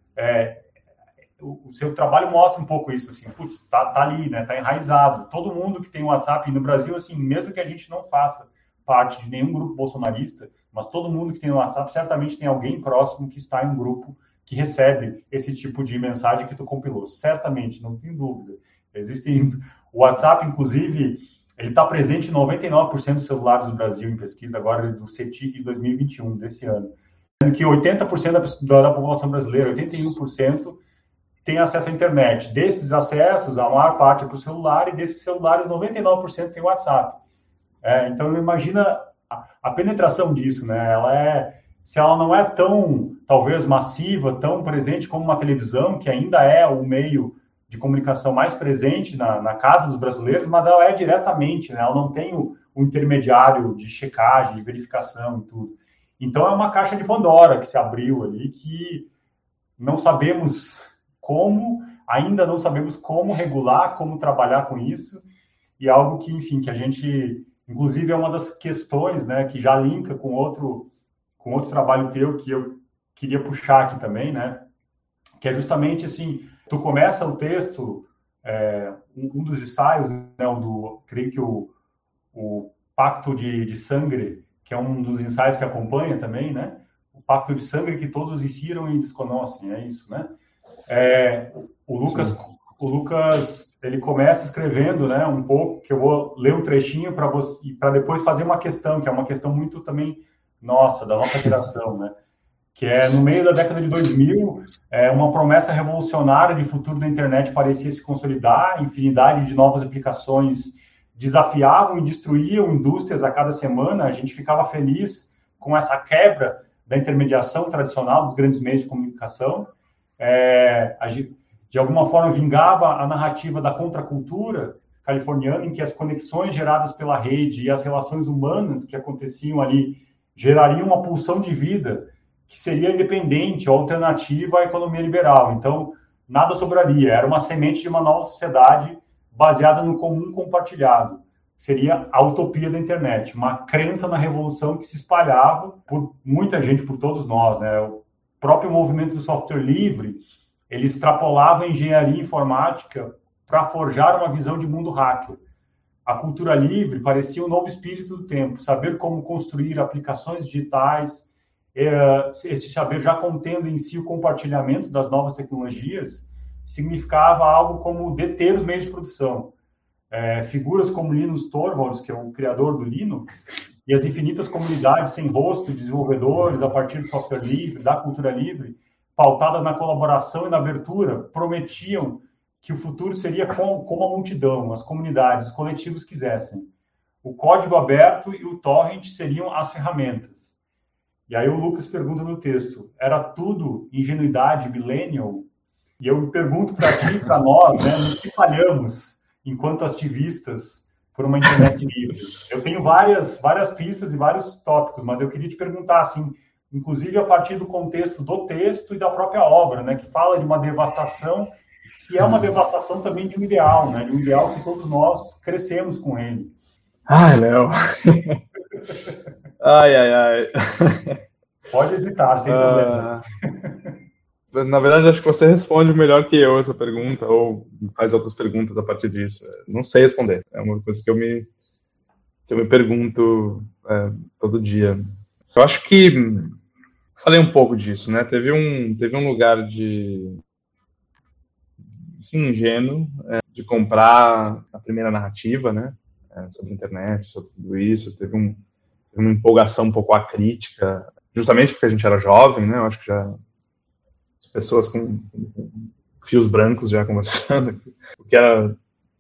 o seu trabalho mostra um pouco isso, assim, putz, tá ali, né? Tá enraizado. Todo mundo que tem WhatsApp no Brasil, assim, mesmo que a gente não faça parte de nenhum grupo bolsonarista, mas todo mundo que tem WhatsApp certamente tem alguém próximo que está em um grupo que recebe esse tipo de mensagem que tu compilou. Certamente, não tem dúvida. Existem... O WhatsApp, inclusive, ele está presente em 99% dos celulares do Brasil em pesquisa, agora do CETIC de 2021, desse ano. Sendo que 80% da população brasileira, 81%, tem acesso à internet. Desses acessos, a maior parte é para o celular, e desses celulares, 99% tem WhatsApp. Então, imagina a penetração disso, né? Se ela não é tão, talvez, massiva, tão presente como uma televisão, que ainda é o meio de comunicação mais presente na casa dos brasileiros, mas ela é diretamente, né? Ela não tem o intermediário de checagem, de verificação e tudo. Então, é uma caixa de Pandora que se abriu ali, que não sabemos ainda não sabemos como regular, como trabalhar com isso, e algo que, enfim, que a gente, inclusive, é uma das questões, né, que já linka com outro trabalho teu que eu queria puxar aqui também, né, que é justamente, assim, tu começa o texto, um dos ensaios, né, creio que o Pacto de Sangre, que é um dos ensaios que acompanha também, né, o Pacto de Sangre que todos iniciram e desconhecem, é isso, né? O Lucas, ele começa escrevendo, né, um pouco, que eu vou ler um trechinho para depois fazer uma questão, que é uma questão muito também nossa, da nossa geração, né? Que é, no meio da década de 2000, uma promessa revolucionária de futuro da internet parecia se consolidar, infinidade de novas aplicações desafiavam e destruíam indústrias a cada semana, a gente ficava feliz com essa quebra da intermediação tradicional dos grandes meios de comunicação, de alguma forma vingava a narrativa da contracultura californiana, em que as conexões geradas pela rede e as relações humanas que aconteciam ali gerariam uma pulsão de vida que seria independente ou alternativa à economia liberal. Então, nada sobraria. Era uma semente de uma nova sociedade baseada no comum compartilhado. Seria a utopia da internet, uma crença na revolução que se espalhava por muita gente, por todos nós, né? O próprio movimento do software livre, ele extrapolava a engenharia informática para forjar uma visão de mundo hacker. A cultura livre parecia um novo espírito do tempo, saber como construir aplicações digitais, esse saber já contendo em si o compartilhamento das novas tecnologias, significava algo como deter os meios de produção. Figuras como Linus Torvalds, que é o criador do Linux, e as infinitas comunidades sem rosto de desenvolvedores a partir do software livre, da cultura livre, pautadas na colaboração e na abertura, prometiam que o futuro seria como a multidão, as comunidades, os coletivos quisessem. O código aberto e o torrent seriam as ferramentas. E aí o Lucas pergunta no texto, era tudo ingenuidade millennial? E eu me pergunto para ti e para nós, né, no que falhamos enquanto ativistas por uma internet livre. Eu tenho várias pistas e vários tópicos, mas eu queria te perguntar, assim, inclusive a partir do contexto do texto e da própria obra, né, que fala de uma devastação, que é uma devastação também de um ideal, né, de um ideal que todos nós crescemos com ele. Ai, Léo. Ai. Pode hesitar, sem problemas. Na verdade, acho que você responde melhor que eu essa pergunta, ou faz outras perguntas a partir disso. Não sei responder. É uma coisa que eu me pergunto todo dia. Eu acho que falei um pouco disso, né? Teve um lugar de assim, ingênuo de comprar a primeira narrativa, né? Sobre a internet, sobre tudo isso. Teve uma empolgação um pouco acrítica, justamente porque a gente era jovem, né? Eu acho que já pessoas com fios brancos já conversando, o que era,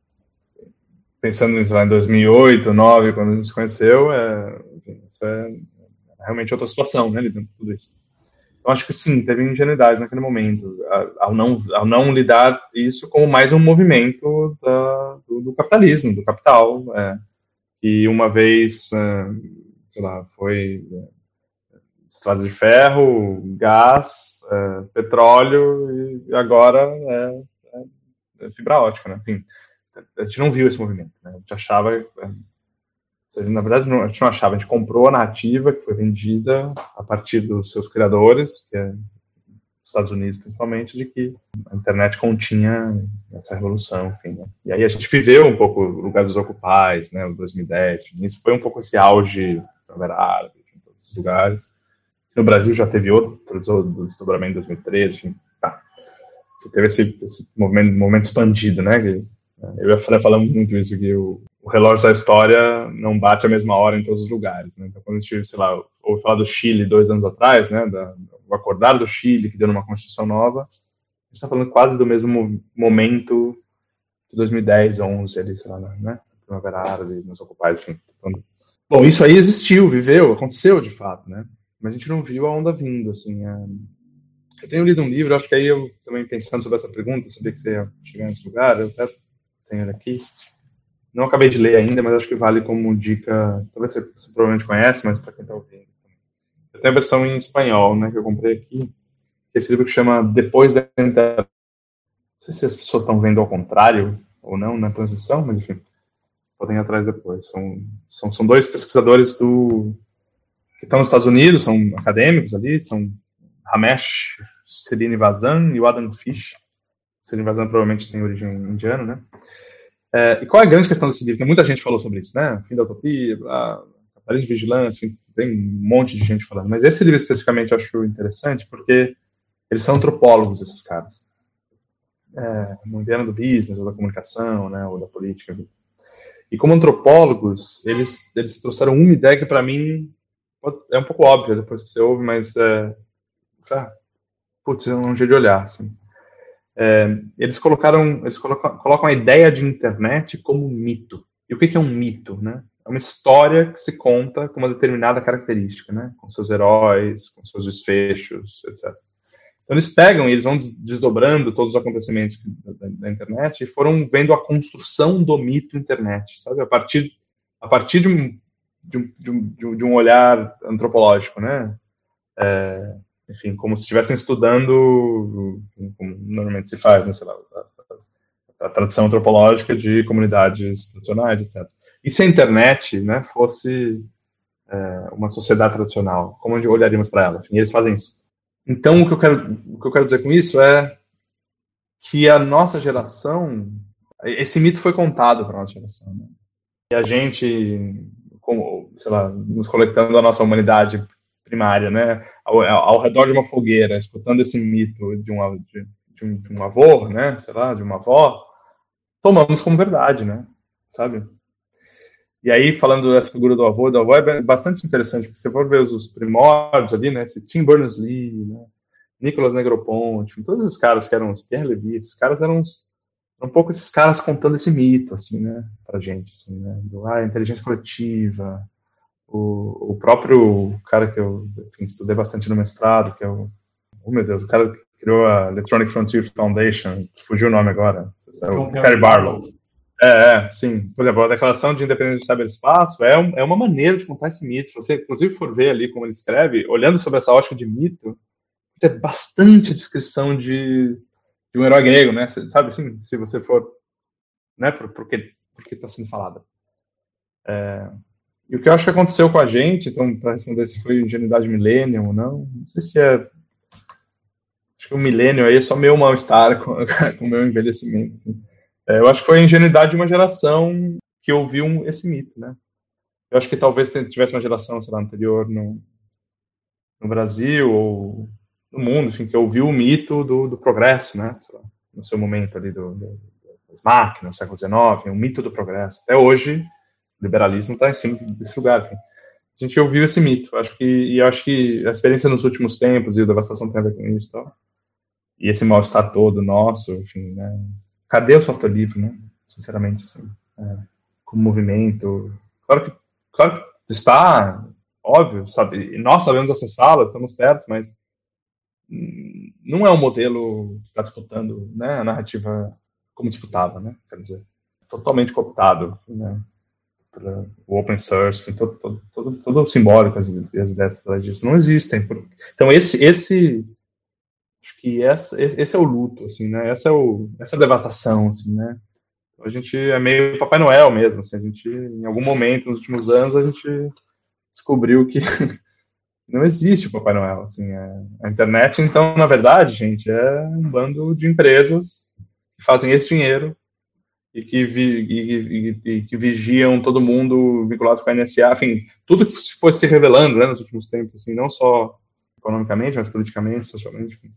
pensando nisso lá em 2008, 2009, quando a gente se conheceu, isso é realmente outra situação, né, lidando com tudo isso. Então, acho que sim, teve ingenuidade naquele momento, ao não lidar isso como mais um movimento do capitalismo, do capital, que uma vez, sei lá, foi estrada de ferro, gás, petróleo e agora é fibra ótica, né? Enfim, a gente não viu esse movimento, né? A gente achava, na verdade, a gente não achava, a gente comprou a narrativa que foi vendida a partir dos seus criadores, que é os Estados Unidos principalmente, de que a internet continha essa revolução, enfim, né? E aí a gente viveu um pouco o lugar dos Ocupais, né? O 2010, isso foi um pouco esse auge da árabe, em todos esses lugares. No Brasil já teve outro do desdobramento em 2013, enfim, tá. Teve esse momento expandido, né? Eu ia falando muito isso, que o relógio da história não bate a mesma hora em todos os lugares, né? Então, quando a gente, sei lá, ouve falar do Chile 2 anos atrás, né? O acordar do Chile, que deu numa Constituição nova, a gente está falando quase do mesmo momento de 2010, 11, ali, sei lá, né? Primavera Árabe, nos Ocupais, enfim. Então, bom, isso aí existiu, viveu, aconteceu de fato, né? Mas a gente não viu a onda vindo, assim. Eu tenho lido um livro, acho que aí eu também pensando sobre essa pergunta, sabia que você ia chegar nesse lugar, eu até tenho ele aqui. Não acabei de ler ainda, mas acho que vale como dica, talvez você provavelmente conhece, mas para quem está ouvindo. Eu tenho a versão em espanhol, né, que eu comprei aqui, que é esse livro que chama Depois da Internet. Não sei se as pessoas estão vendo ao contrário ou não na transmissão, mas enfim, podem ir atrás depois. São dois pesquisadores que estão nos Estados Unidos, são acadêmicos ali, são Ramesh Srinivasan e o Adam Fish. Srinivasan provavelmente tem origem indiana, né? E qual é a grande questão desse livro? Tem muita gente falou sobre isso, né? Fim da utopia, capitalismo de vigilância, enfim, tem um monte de gente falando. Mas esse livro especificamente eu acho interessante porque eles são antropólogos, esses caras. Não vieram do business, ou da comunicação, né? Ou da política. E como antropólogos, eles trouxeram uma ideia que para mim é um pouco óbvia depois que você ouve, mas putz, é um jeito de olhar, assim. Eles colocam a ideia de internet como um mito. E o que é um mito, né? É uma história que se conta com uma determinada característica, né? Com seus heróis, com seus desfechos, etc. Então eles pegam e eles vão desdobrando todos os acontecimentos da internet e foram vendo a construção do mito internet, sabe? A partir de um olhar antropológico, né? Enfim, como se estivessem estudando, como normalmente se faz, né? Sei lá, a tradição antropológica de comunidades tradicionais, etc. E se a internet, né, fosse uma sociedade tradicional, como olharíamos para ela? Enfim, eles fazem isso. Então, o que eu quero dizer com isso é que a nossa geração, esse mito foi contado para a nossa geração, né? e a gente, como, sei lá, nos conectando à nossa humanidade primária, né, ao redor de uma fogueira, escutando esse mito de um avô, né, sei lá, de uma avó, tomamos como verdade, né, sabe? E aí, falando dessa figura do avô e da avó, é bastante interessante, porque você for ver os primórdios ali, né, esse Tim Berners-Lee, né, Nicolas Negroponte, todos esses caras que eram os Pierre Levy, esses caras eram um pouco esses caras contando esse mito, assim, né, pra gente, assim, né, a inteligência coletiva, o próprio cara que eu, enfim, estudei bastante no mestrado, que é oh meu Deus, o cara que criou a Electronic Frontier Foundation, fugiu o nome agora, o Cary Barlow. Sim. Por exemplo, a Declaração de Independência do Cyberespaço é uma maneira de contar esse mito. Se você, inclusive, for ver ali como ele escreve, olhando sobre essa ótica de mito, tem bastante descrição de um herói grego, né? Sabe assim, se você for, né, porque está sendo falado. E o que eu acho que aconteceu com a gente, então, para responder se foi ingenuidade millennium ou não sei se é. Acho que o millennium aí é só meu mal-estar com o meu envelhecimento, assim. Eu acho que foi a ingenuidade de uma geração que ouviu esse mito, né? Eu acho que talvez tivesse uma geração, sei lá, anterior no Brasil ou no mundo, enfim, que ouviu o mito do progresso, né? Sei lá, no seu momento ali das máquinas, no século XIX, o mito do progresso. Até hoje, o liberalismo está em cima desse lugar. Enfim. A gente ouviu esse mito. Eu acho que a experiência nos últimos tempos e a devastação tem a ver com isso, tá? E esse mal-estar todo nosso, enfim, né? Cadê o software livre, né? Sinceramente, assim, como movimento. Claro que está, óbvio, sabe? Nós sabemos acessá-lo, estamos perto, mas não é um modelo que está disputando, né, a narrativa como disputava, né? Quer dizer, totalmente cooptado, né? O open source, enfim, todo simbólico, as ideias por trás disso não existem. Então acho que esse é o luto, assim, né? Essa é a devastação, assim, né? A gente é meio Papai Noel mesmo, assim, a gente, em algum momento, nos últimos anos, a gente descobriu que não existe o Papai Noel, assim, a internet, então, na verdade, gente, é um bando de empresas que fazem esse dinheiro e que vigiam todo mundo vinculado com a NSA, enfim, tudo que foi se revelando, né, nos últimos tempos, assim, não só economicamente, mas politicamente, socialmente, enfim.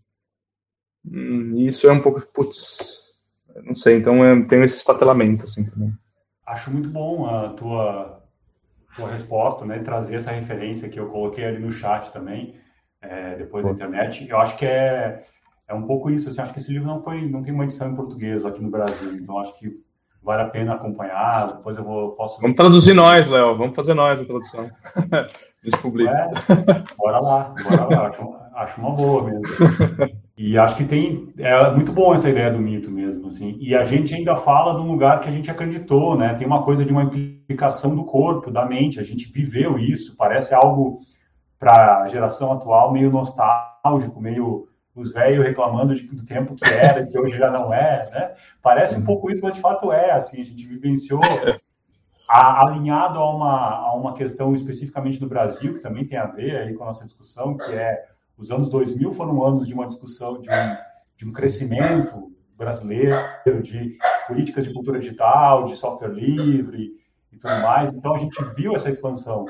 Isso é um pouco, putz, não sei, então tem esse estatelamento, assim, também. Acho muito bom a tua resposta, né? Trazer essa referência que eu coloquei ali no chat também, depois da internet. Eu acho que é um pouco isso, assim, acho que esse livro não tem uma edição em português aqui no Brasil, então acho que vale a pena acompanhar, depois posso... Vamos traduzir nós, Léo, vamos fazer nós a tradução. A gente publica. Bora lá, acho uma boa mesmo. E acho que é muito bom essa ideia do mito mesmo, assim. E a gente ainda fala de um lugar que a gente acreditou, né? Tem uma coisa de uma implicação do corpo, da mente. A gente viveu isso. Parece algo para a geração atual meio nostálgico, meio os velhos reclamando do tempo que era, que hoje já não é, né? Parece um pouco isso, mas de fato é. Assim, a gente vivenciou alinhado a uma questão especificamente do Brasil, que também tem a ver aí com a nossa discussão, que é os anos 2000 foram anos de uma discussão, de um crescimento brasileiro, de políticas de cultura digital, de software livre e tudo mais. Então, a gente viu essa expansão,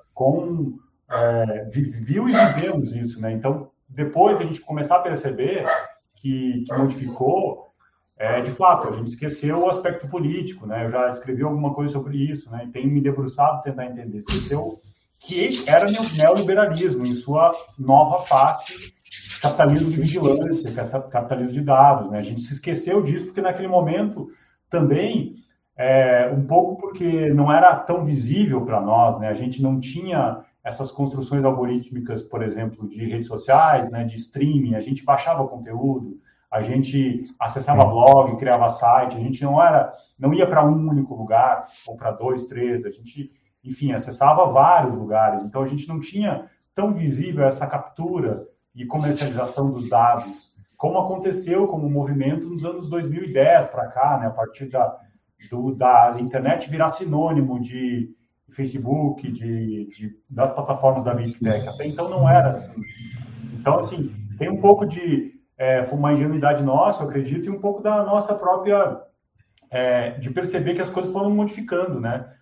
viu e vivemos isso, né? Então, depois a gente começar a perceber que modificou, de fato, a gente esqueceu o aspecto político, né? Eu já escrevi alguma coisa sobre isso, né? E tenho me debruçado tentar entender. Esqueceu que era neoliberalismo em sua nova face, capitalismo de vigilância, capitalismo de dados, né? A gente se esqueceu disso porque naquele momento também, um pouco porque não era tão visível para nós, né? A gente não tinha essas construções algorítmicas, por exemplo, de redes sociais, né? De streaming, a gente baixava conteúdo, a gente acessava blog, criava site, a gente não ia para um único lugar, ou para 2, 3, a gente, enfim, acessava vários lugares, então a gente não tinha tão visível essa captura e comercialização dos dados, como aconteceu como movimento nos anos 2010 para cá, né, a partir da internet virar sinônimo de Facebook, das plataformas da Big Tech, até então não era assim. Então, assim, tem um pouco foi uma ingenuidade nossa, eu acredito, e um pouco da nossa própria, de perceber que as coisas foram modificando, né?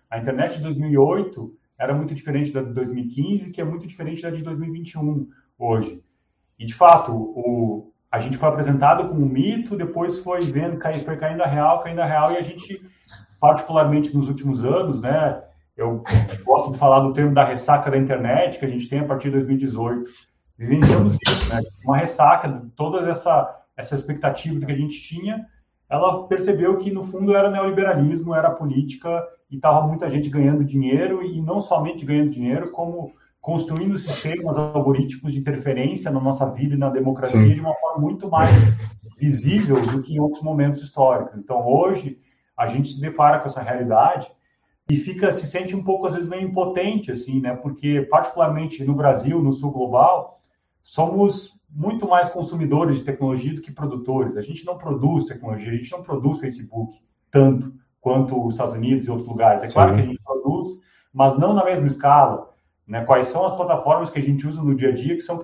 A internet de 2008 era muito diferente da de 2015, que é muito diferente da de 2021 hoje. E, de fato, a gente foi apresentado como um mito, depois foi vendo, foi caindo a real, e a gente, particularmente nos últimos anos, né, eu gosto de falar do termo da ressaca da internet, que a gente tem a partir de 2018. Vivenciamos isso, né? Uma ressaca de toda essa expectativa que a gente tinha, ela percebeu que, no fundo, era neoliberalismo, era política, e estava muita gente ganhando dinheiro, e não somente ganhando dinheiro, como construindo sistemas algorítmicos de interferência na nossa vida e na democracia Sim. de uma forma muito mais visível do que em outros momentos históricos. Então, hoje, a gente se depara com essa realidade e se sente um pouco, às vezes, meio impotente, assim, né? Porque, particularmente no Brasil, no sul global, somos muito mais consumidores de tecnologia do que produtores. A gente não produz tecnologia, a gente não produz Facebook tanto quanto os Estados Unidos e outros lugares. É claro que a gente produz, mas não na mesma escala. Né? Quais são as plataformas que a gente usa no dia a dia que são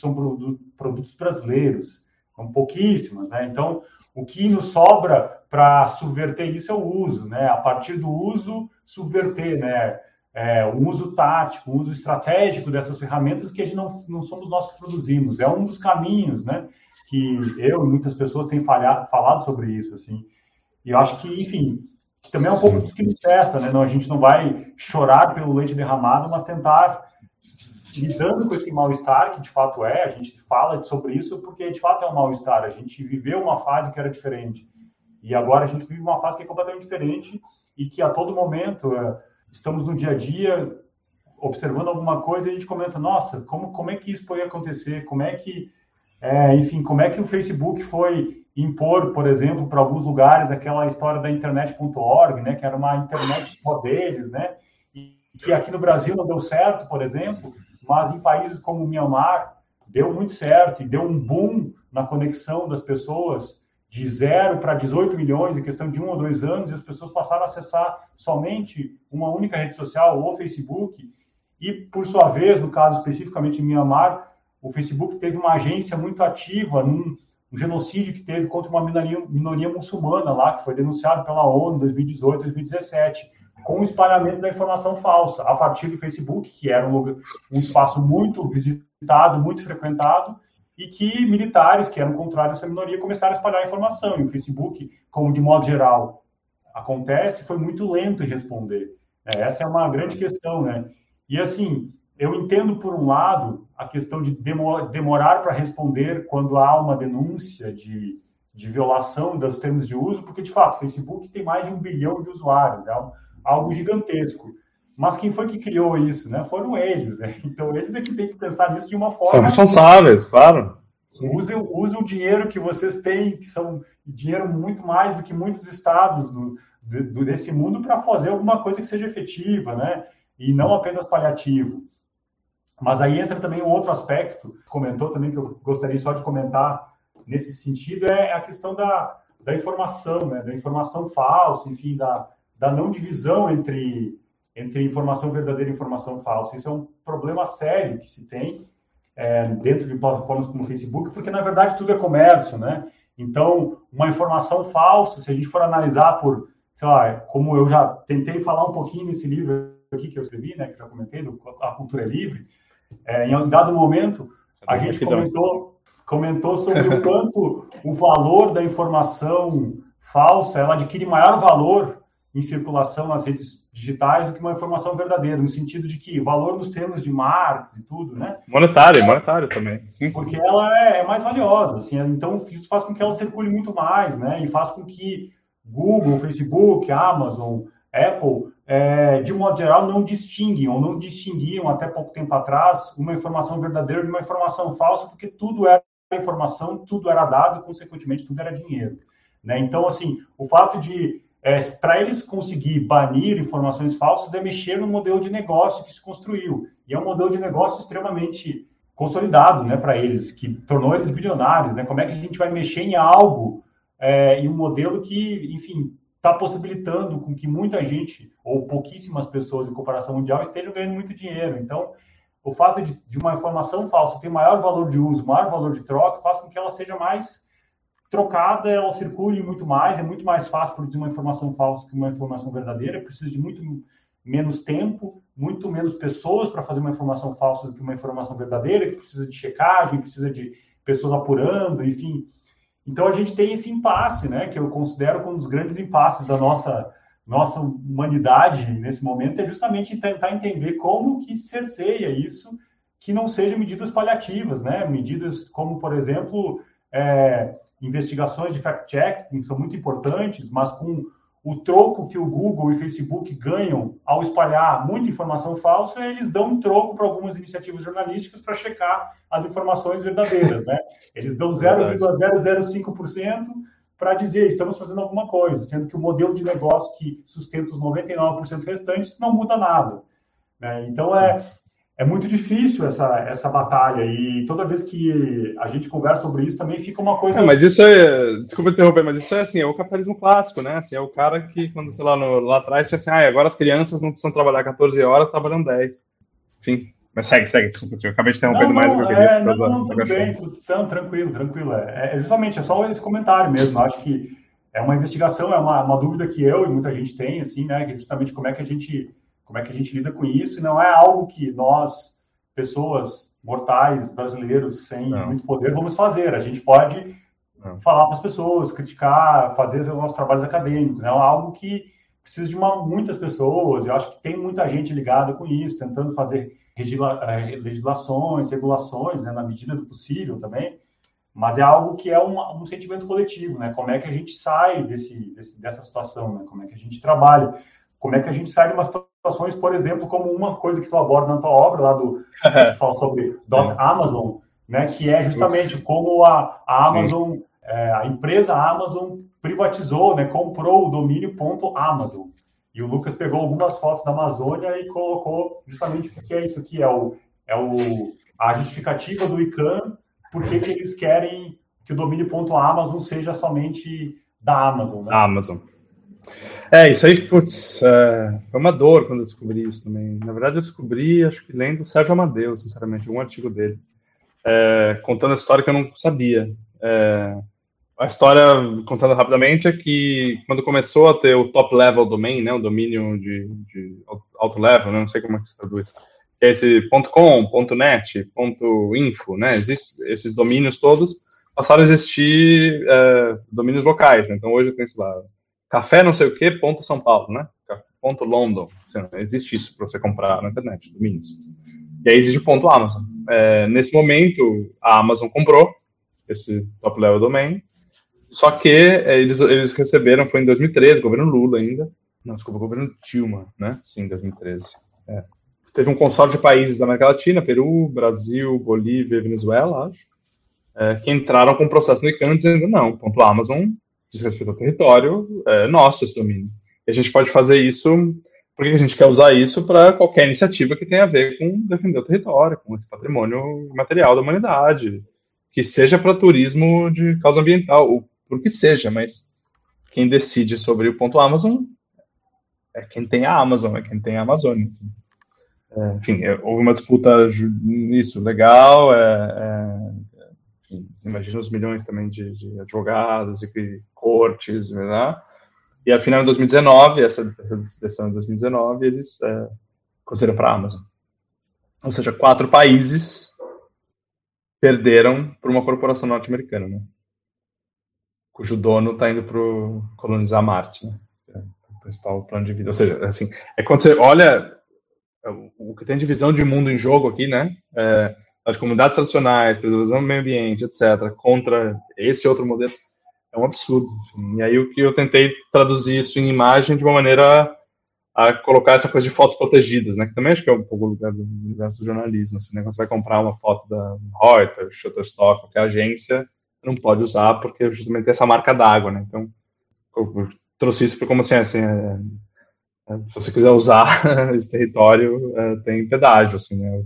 produtos brasileiros? São pouquíssimas, né? Então, o que nos sobra para subverter isso é o uso, né? A partir do uso, subverter, né? Um uso tático, um uso estratégico dessas ferramentas que a gente não somos nós que produzimos. É um dos caminhos, né? Que eu e muitas pessoas têm falado sobre isso, assim. E eu acho que, enfim, também é um pouco do que nos testa, né? Não, a gente não vai chorar pelo leite derramado, mas tentar lidando com esse mal-estar, que de fato a gente fala sobre isso porque de fato é um mal-estar. A gente viveu uma fase que era diferente. E agora a gente vive uma fase que é completamente diferente e que a todo momento estamos no dia a dia observando alguma coisa e a gente comenta, nossa, como é que isso pode acontecer? Como é que, enfim, como é que o Facebook foi impor, por exemplo, para alguns lugares aquela história da internet.org, né, que era uma internet só deles, né, e que aqui no Brasil não deu certo, por exemplo, mas em países como o Myanmar deu muito certo e deu um boom na conexão das pessoas de 0 para 18 milhões em questão de 1 ou 2 anos, e as pessoas passaram a acessar somente uma única rede social, o Facebook, e, por sua vez, no caso especificamente em Myanmar, o Facebook teve uma agência muito ativa num genocídio que teve contra uma minoria muçulmana lá, que foi denunciado pela ONU em 2018, 2017, com o espalhamento da informação falsa, a partir do Facebook, que era um espaço muito visitado, muito frequentado, e que militares, que eram contrários a essa minoria, começaram a espalhar a informação. E o Facebook, como de modo geral acontece, foi muito lento em responder. Essa é uma grande questão, né? E, assim, eu entendo, por um lado, a questão de demorar para responder quando há uma denúncia de violação dos termos de uso, porque, de fato, o Facebook tem mais de 1 bilhão de usuários, é algo gigantesco. Mas quem foi que criou isso, né? Foram eles, né? Então, eles é que têm que pensar nisso de uma forma... São responsáveis, claro. Use o dinheiro que vocês têm, que são dinheiro muito mais do que muitos estados desse mundo, para fazer alguma coisa que seja efetiva, né? E não apenas paliativo. Mas aí entra também um outro aspecto, que comentou também, que eu gostaria só de comentar nesse sentido, é a questão da informação, né? Da informação falsa, enfim, da não divisão entre informação verdadeira e informação falsa. Isso é um problema sério que se tem dentro de plataformas como o Facebook, porque, na verdade, tudo é comércio, né? Então, uma informação falsa, se a gente for analisar por, sei lá, como eu já tentei falar um pouquinho nesse livro aqui que eu escrevi, né, que eu já comentei, A Cultura é Livre, em um dado momento, a gente comentou sobre o quanto o valor da informação falsa, ela adquire maior valor em circulação nas redes digitais do que uma informação verdadeira, no sentido de que valor nos termos de Marx e tudo, né? Monetário também. Sim. Porque ela é mais valiosa, assim, então isso faz com que ela circule muito mais, né? E faz com que Google, Facebook, Amazon, Apple, de modo geral, não distinguiam até pouco tempo atrás uma informação verdadeira de uma informação falsa, porque tudo era informação, tudo era dado, consequentemente, tudo era dinheiro, né? Então, assim, o fato de para eles conseguir banir informações falsas é mexer no modelo de negócio que se construiu. E é um modelo de negócio extremamente consolidado, né, para eles, que tornou eles bilionários, né? Como é que a gente vai mexer em algo, em um modelo que, enfim, está possibilitando com que muita gente, ou pouquíssimas pessoas em comparação mundial, estejam ganhando muito dinheiro. Então, o fato de uma informação falsa ter maior valor de uso, maior valor de troca, faz com que ela seja mais trocada, ela circule muito mais, é muito mais fácil produzir uma informação falsa que uma informação verdadeira, precisa de menos tempo, muito menos pessoas para fazer uma informação falsa do que uma informação verdadeira, que precisa de checagem, precisa de pessoas apurando, enfim. Então, a gente tem esse impasse, né, que eu considero um dos grandes impasses da nossa humanidade nesse momento, é justamente tentar entender como que cerceia isso, que não sejam medidas paliativas, né, medidas como, por exemplo, investigações de fact-checking, que são muito importantes, mas com o troco que o Google e o Facebook ganham ao espalhar muita informação falsa, eles dão um troco para algumas iniciativas jornalísticas para checar as informações verdadeiras, né? Eles dão 0,005% para dizer estamos fazendo alguma coisa, sendo que o modelo de negócio que sustenta os 99% restantes não muda nada, né? Então, é muito difícil essa batalha, e toda vez que a gente conversa sobre isso também fica uma coisa... Mas isso desculpa interromper, mas isso assim, é o capitalismo clássico, né? Assim, é o cara que, quando, sei lá atrás, tinha assim, agora as crianças não precisam trabalhar 14 horas, trabalham 10. Enfim, mas segue, desculpa, eu acabei de interrompendo mais do que eu queria. Tudo bem, tranquilo. Justamente, é só esse comentário mesmo. Acho que é uma investigação, é uma dúvida que eu e muita gente tem, assim, né? Que é justamente como é que a gente lida com isso, e não é algo que nós, pessoas mortais, brasileiros, sem muito poder, vamos fazer. A gente pode falar para as pessoas, criticar, fazer os nossos trabalhos acadêmicos. É algo que precisa de muitas pessoas, eu acho que tem muita gente ligada com isso, tentando fazer legislações, regulações, né, na medida do possível também, mas é algo que é um sentimento coletivo, né? Como é que a gente sai dessa situação, né? Como é que a gente trabalha, como é que a gente sai de umas situações, por exemplo, como uma coisa que tu aborda na tua obra, lá que fala sobre .amazon, né? Que é justamente como a Amazon, a empresa Amazon privatizou, né? Comprou o domínio .amazon. E o Lucas pegou algumas fotos da Amazônia e colocou justamente o que é isso aqui, a justificativa do ICANN, por que eles querem que o domínio .amazon seja somente da Amazon, né? Da Amazon. Isso aí, putz, foi uma dor quando eu descobri isso também. Na verdade, eu descobri, acho que lendo o Sérgio Amadeu, sinceramente, um artigo dele, contando a história que eu não sabia. A história, contando rapidamente, é que quando começou a ter o top-level domain, né, o domínio de alto level, né, não sei como é que se traduz, que é esse .com, .net, .info, né, esses domínios todos passaram a existir domínios locais, né, então hoje tem, sei lá, café não sei o que, São Paulo, né, London, existe isso para você comprar na internet, domínios. E aí existe o .amazon. Nesse momento, a Amazon comprou esse top-level domain, só que eles receberam, foi em 2013, governo Lula ainda. Não, desculpa, governo Dilma, né? Sim, 2013. Teve um consórcio de países da América Latina, Peru, Brasil, Bolívia e Venezuela, acho, que entraram com um processo no ICANN dizendo, não, .amazon diz respeito ao território, é nosso esse domínio. E a gente pode fazer isso, porque a gente quer usar isso para qualquer iniciativa que tenha a ver com defender o território, com esse patrimônio material da humanidade, que seja para turismo de causa ambiental, por que seja, mas quem decide sobre o .amazon é quem tem a Amazon, é quem tem a Amazônia. Enfim, houve uma disputa nisso legal, enfim, imagina os milhões também de advogados e cortes, né? E afinal, em 2019, essa decisão de 2019, eles concederam para a Amazon. Ou seja, 4 países perderam por uma corporação norte-americana, né? Cujo dono está indo para colonizar Marte, né? O principal plano de vida. Ou seja, assim, quando você olha o que tem de visão de mundo em jogo aqui, né? As comunidades tradicionais, preservação do meio ambiente, etc., contra esse outro modelo, é um absurdo. Enfim. E aí o que eu tentei traduzir isso em imagem de uma maneira a colocar essa coisa de fotos protegidas, né? Que também acho que é um pouco o lugar do universo do jornalismo. Assim, né? Quando você vai comprar uma foto da Reuters, Shutterstock, qualquer agência, você não pode usar porque justamente tem essa marca d'água, né? Então, eu trouxe isso para como assim, se você quiser usar esse território, tem pedágio, assim, né?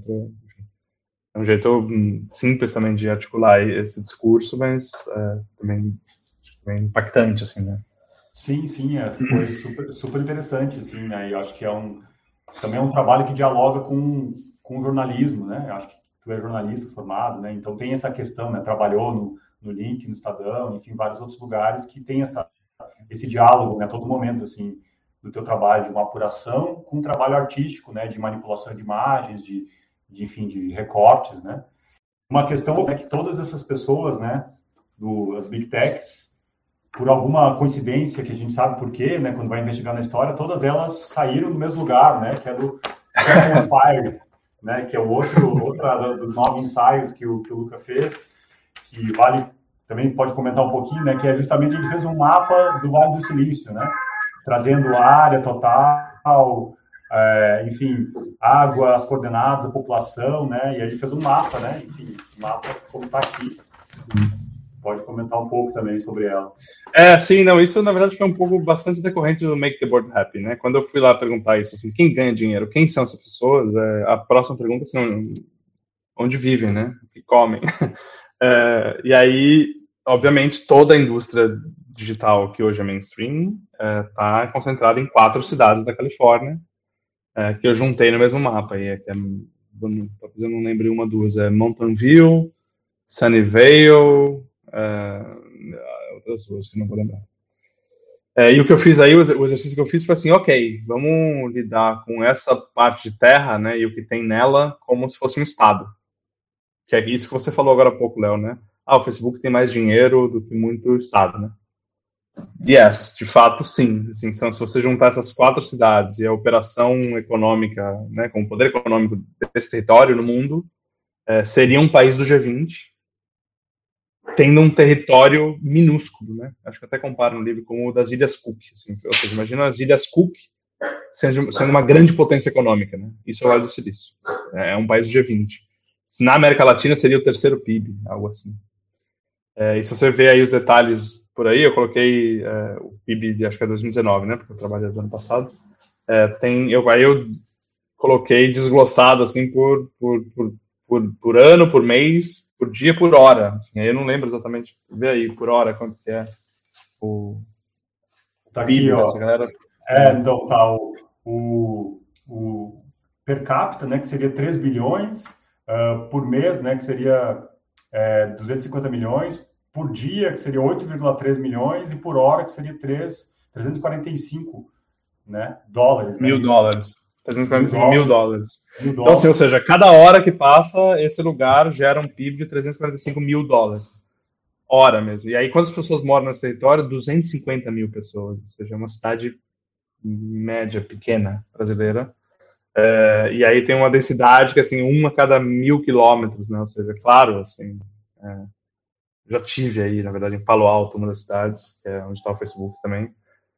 É um jeito simples também de articular esse discurso, mas também impactante, assim, né? Sim, foi super interessante, assim, né? E acho que também é um trabalho que dialoga com o jornalismo, né? Eu acho que tu é jornalista formado, né? Então tem essa questão, né? Trabalhou no Link, no Estadão, enfim, vários outros lugares que tem esse diálogo, né? A todo momento, assim. do teu trabalho de uma apuração com um trabalho artístico, né, de manipulação de imagens, enfim, de recortes, né? Uma questão é que todas essas pessoas, né, as Big Techs, por alguma coincidência que a gente sabe por quê, né, quando vai investigar na história, todas elas saíram do mesmo lugar, né, que é do Second Empire, né, que é outro dos 9 ensaios que o Luca fez, que também pode comentar um pouquinho, né, que é justamente ele fez um mapa do Vale do Silício, né, trazendo a área total, enfim, água, as coordenadas, a população, né, e aí ele fez um mapa, né, enfim, um mapa como está aqui. Sim. Pode comentar um pouco também sobre ela. Sim, não, isso na verdade foi um pouco bastante decorrente do Make the Board Happy, né? Quando eu fui lá perguntar isso, assim, quem ganha dinheiro, quem são essas pessoas, a próxima pergunta é assim, onde vivem, né? O que comem. E aí, obviamente, toda a indústria digital que hoje é mainstream está concentrada em 4 cidades da Califórnia, que eu juntei no mesmo mapa. Aí, talvez eu não lembre uma, 2, Mountain View, Sunnyvale, outras 2 que eu não vou lembrar. E o que eu fiz aí, o exercício que eu fiz foi assim, ok, vamos lidar com essa parte de terra, né, e o que tem nela como se fosse um estado. Que é isso que você falou agora há pouco, Léo, né? O Facebook tem mais dinheiro do que muito estado, né? Yes, de fato, sim. Assim, se você juntar essas 4 cidades e a operação econômica, né, com o poder econômico desse território no mundo, seria um país do G20, tendo um território minúsculo, né? Acho que até comparo no livro com o das Ilhas Cook. Assim, ou seja, imagina as Ilhas Cook sendo uma grande potência econômica, né? Isso é o Vale do Silício. É um país do G20. Na América Latina seria o 3º PIB, algo assim. E se você ver aí os detalhes por aí, eu coloquei o PIB de, acho que é 2019, né? Porque eu trabalhei do ano passado. Aí eu coloquei desglossado, assim, por ano, por mês, por dia, por hora. Enfim, aí eu não lembro exatamente. Vê aí, por hora, quanto que é o tá PIB aqui, dessa galera. Então, tá o per capita, né, que seria 3 bilhões, por mês, né, que seria 250 milhões, por dia, que seria 8,3 milhões, e por hora, que seria 345, né, dólares. Né, $1.000. 345 mil dólares. Então, assim, ou seja, cada hora que passa, esse lugar gera um PIB de 345 mil dólares. Hora mesmo. E aí, quantas pessoas moram nesse território? 250 mil pessoas. Ou seja, é uma cidade média, pequena, brasileira. E aí tem uma densidade que, assim, 1 a cada 1.000 quilômetros, né? Ou seja, claro, assim, já tive aí, na verdade, em Palo Alto, uma das cidades, que é onde está o Facebook também.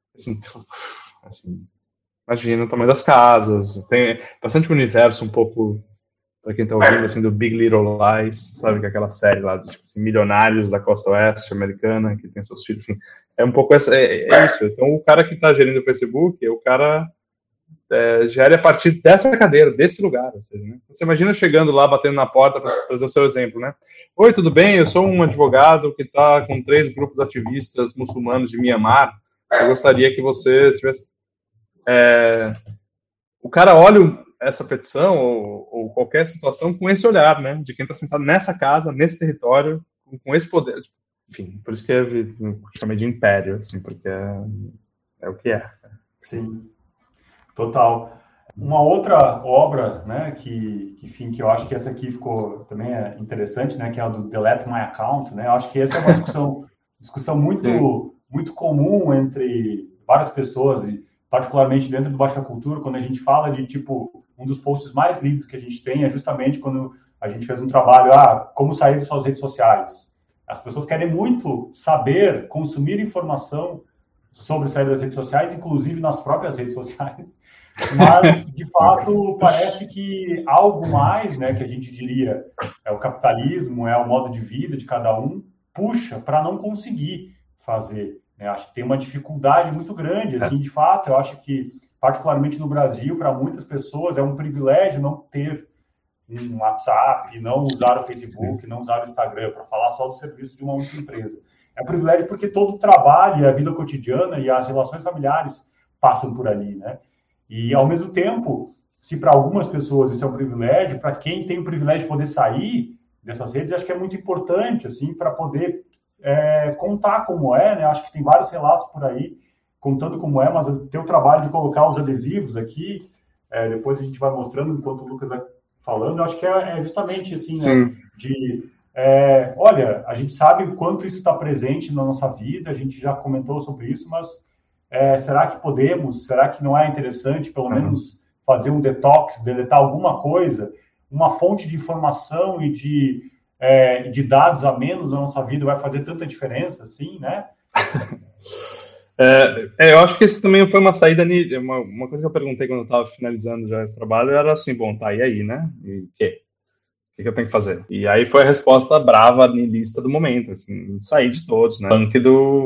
Assim, imagina o tamanho das casas. Tem bastante universo um pouco, para quem está ouvindo, assim, do Big Little Lies, sabe? Que é aquela série lá de tipo, assim, milionários da costa oeste americana, que tem seus filhos, enfim. É um pouco isso. Então, o cara que está gerindo o Facebook, o cara gere a partir dessa cadeira, desse lugar. Ou seja, né? Você imagina chegando lá, batendo na porta, para fazer o seu exemplo, né? Oi, tudo bem? Eu sou um advogado que está com 3 grupos ativistas muçulmanos de Mianmar. Eu gostaria que você tivesse... O cara olha essa petição ou qualquer situação com esse olhar, né? De quem está sentado nessa casa, nesse território, com esse poder. Enfim, por isso que eu chamei de império, assim, porque é o que é. Sim, total. Uma outra obra, né, enfim, que eu acho que essa aqui ficou também interessante, né, que é a do Delete My Account, né? Eu acho que essa é uma discussão muito comum entre várias pessoas e particularmente dentro do Baixa Cultura, quando a gente fala de, tipo, um dos posts mais lidos que a gente tem é justamente quando a gente fez um trabalho, como sair de suas redes sociais. As pessoas querem muito saber, consumir informação sobre sair das redes sociais, inclusive nas próprias redes sociais, mas, de fato, parece que algo mais, né, que a gente diria é o capitalismo, é o modo de vida de cada um, puxa para não conseguir fazer. Acho que tem uma dificuldade muito grande, assim, de fato. Eu acho que, particularmente no Brasil, para muitas pessoas, é um privilégio não ter um WhatsApp, não usar o Facebook, não usar o Instagram, para falar só do serviço de uma única empresa. É um privilégio porque todo o trabalho, a vida cotidiana e as relações familiares passam por ali, né? E, ao mesmo tempo, se para algumas pessoas isso é um privilégio, para quem tem o privilégio de poder sair dessas redes, acho que é muito importante, assim, para poder contar como é, né? Acho que tem vários relatos por aí contando como é, mas o teu trabalho de colocar os adesivos aqui, depois a gente vai mostrando enquanto o Lucas vai falando, eu acho que é justamente assim, né? Olha, a gente sabe o quanto isso está presente na nossa vida, a gente já comentou sobre isso, mas será que podemos? Será que não é interessante, pelo menos, fazer um detox, deletar alguma coisa? Uma fonte de informação e de dados a menos na nossa vida vai fazer tanta diferença, assim, né? Eu acho que isso também foi uma saída, uma coisa que eu perguntei quando eu estava finalizando já esse trabalho, era assim, bom, tá, e aí, né? E o quê? O que eu tenho que fazer? E aí foi a resposta brava, niilista do momento, assim, sair de todos, né? Punk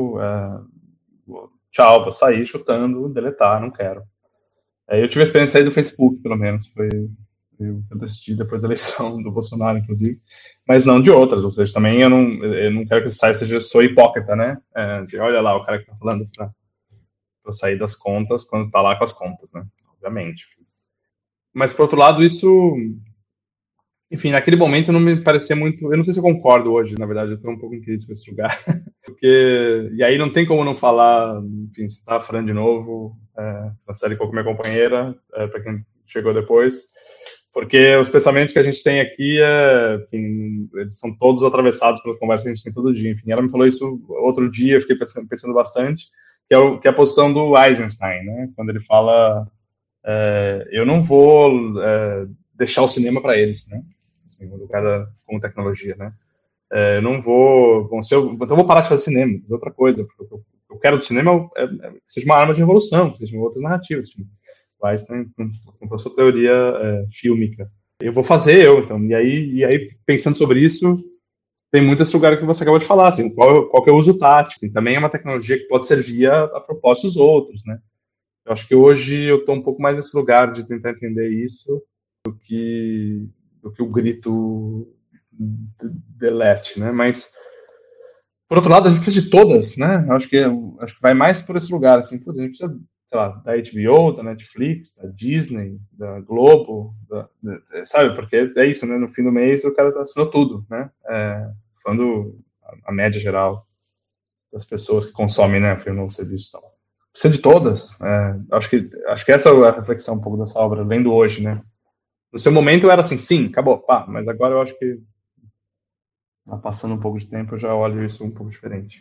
tchau, vou sair chutando, deletar, não quero. Eu tive a experiência aí do Facebook, pelo menos, eu decidi depois da eleição do Bolsonaro, inclusive, mas não de outras, ou seja, também eu não quero que esse site seja só hipócrita, né? Olha lá o cara que tá falando para sair das contas quando tá lá com as contas, né? Obviamente. Mas, por outro lado, isso... Enfim, naquele momento não me parecia muito... Eu não sei se eu concordo hoje, na verdade, eu tô um pouco em crise com esse lugar. E aí não tem como não falar, enfim, se tá falando de novo, na série com a minha companheira, para quem chegou depois, porque os pensamentos que a gente tem aqui, enfim, eles são todos atravessados pelas conversas que a gente tem todo dia. Enfim, ela me falou isso outro dia, eu fiquei pensando bastante, que é a posição do Eisenstein, né? Quando ele fala, eu não vou deixar o cinema para eles, né? Assim, um lugar com tecnologia, né? Eu não vou... Bom, então eu vou parar de fazer cinema, fazer outra coisa, porque o que eu quero do cinema que seja uma arma de revolução, que sejam outras narrativas, tipo, Einstein com a sua teoria fílmica. Eu vou fazer então. E aí, pensando sobre isso, tem muitos lugares que você acabou de falar, assim, qual que é o uso tático. Assim, também é uma tecnologia que pode servir a propósitos outros, né? Eu acho que hoje eu estou um pouco mais nesse lugar de tentar entender isso do que o grito delete, né? Mas, por outro lado, a gente precisa de todas, né? Eu acho que vai mais por esse lugar, assim, a gente precisa, sei lá, da HBO, da Netflix, da Disney, da Globo, sabe? Porque é isso, né? No fim do mês o cara assinou tudo, né? Falando a média geral das pessoas que consomem, né, filme ou serviço e tal. Precisa de todas. Acho que essa é a reflexão um pouco dessa obra, lendo hoje, né? No seu momento eu era assim, sim, acabou, pá, mas agora eu acho que passando um pouco de tempo eu já olho isso um pouco diferente.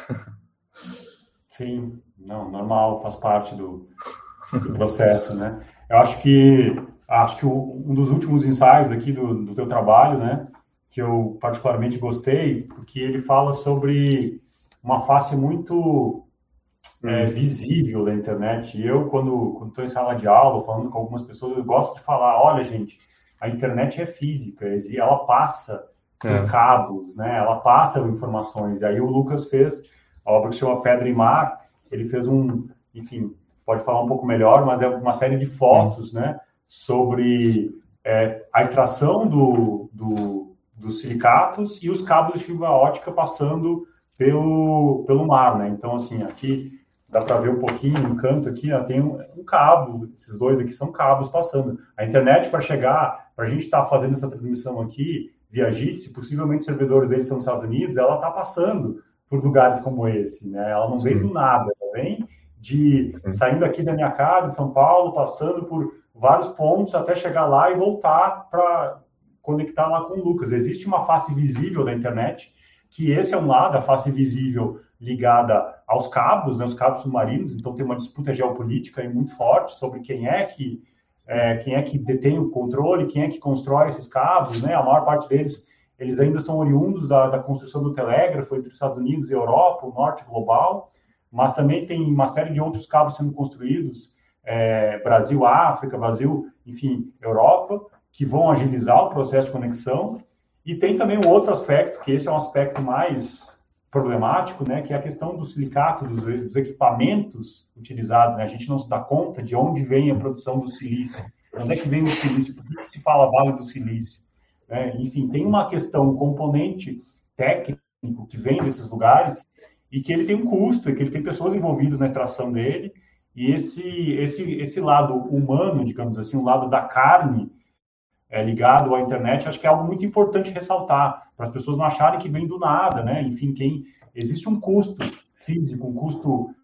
Sim, não, normal, faz parte do processo, né? Eu acho que um dos últimos ensaios aqui do teu trabalho, né, que eu particularmente gostei, porque ele fala sobre uma face muito visível da internet. E eu, quando estou em sala de aula, falando com algumas pessoas, eu gosto de falar, olha, gente, a internet é física, ela passa por cabos, né? Ela passa informações. E aí o Lucas fez a obra que se chama Pedra e Mar, ele fez enfim, pode falar um pouco melhor, mas é uma série de fotos, né, sobre a extração dos silicatos e os cabos de fibra ótica passando pelo mar, né? Então, assim, aqui dá para ver um pouquinho, um canto aqui, tem um cabo, esses dois aqui são cabos passando. A internet, para chegar, para a gente estar fazendo essa transmissão aqui, via Jitsi, possivelmente os servidores deles são nos Estados Unidos, ela está passando por lugares como esse, né? Ela não vem do nada, ela vem saindo aqui da minha casa, em São Paulo, passando por vários pontos até chegar lá e voltar para conectar lá com o Lucas. Existe uma face visível da internet, que esse é um lado, a face visível ligada aos cabos, né, os cabos submarinos, então tem uma disputa geopolítica aí muito forte sobre quem é que detém o controle, quem é que constrói esses cabos, né? A maior parte deles, eles ainda são oriundos da construção do telégrafo entre os Estados Unidos e Europa, o norte global, mas também tem uma série de outros cabos sendo construídos, Brasil, África, Brasil, enfim, Europa, que vão agilizar o processo de conexão. E tem também um outro aspecto, que esse é um aspecto mais problemático, né, que é a questão do silicato, dos equipamentos utilizados, né? A gente não se dá conta de onde vem a produção do silício, onde é que vem o silício, por que se fala Vale do Silício, né? Enfim, tem uma questão, um componente técnico que vem desses lugares e que ele tem um custo, e que ele tem pessoas envolvidas na extração dele, e esse lado humano, digamos assim, o lado da carne, ligado à internet, acho que é algo muito importante ressaltar, para as pessoas não acharem que vem do nada, né? Enfim, existe um custo físico, um custo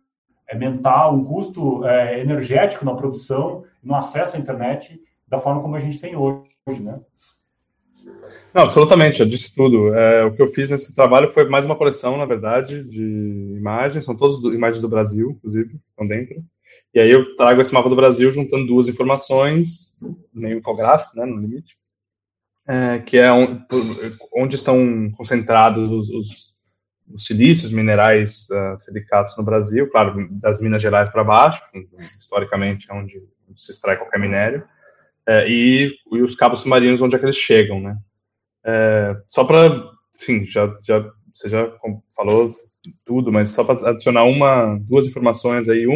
mental, um custo energético na produção, no acesso à internet, da forma como a gente tem hoje, né? Não, absolutamente, eu disse tudo. O que eu fiz nesse trabalho foi mais uma coleção, na verdade, de imagens, são todas imagens do Brasil, inclusive, estão dentro. E aí eu trago esse mapa do Brasil juntando duas informações, meio infográfico, né, no limite, que é onde estão concentrados os silícios, minerais silicatos no Brasil, claro, das Minas Gerais para baixo, historicamente é onde se extrai qualquer minério, e os cabos submarinos onde é que eles chegam, né? Só para, enfim, você já falou tudo, mas só para adicionar duas informações aí.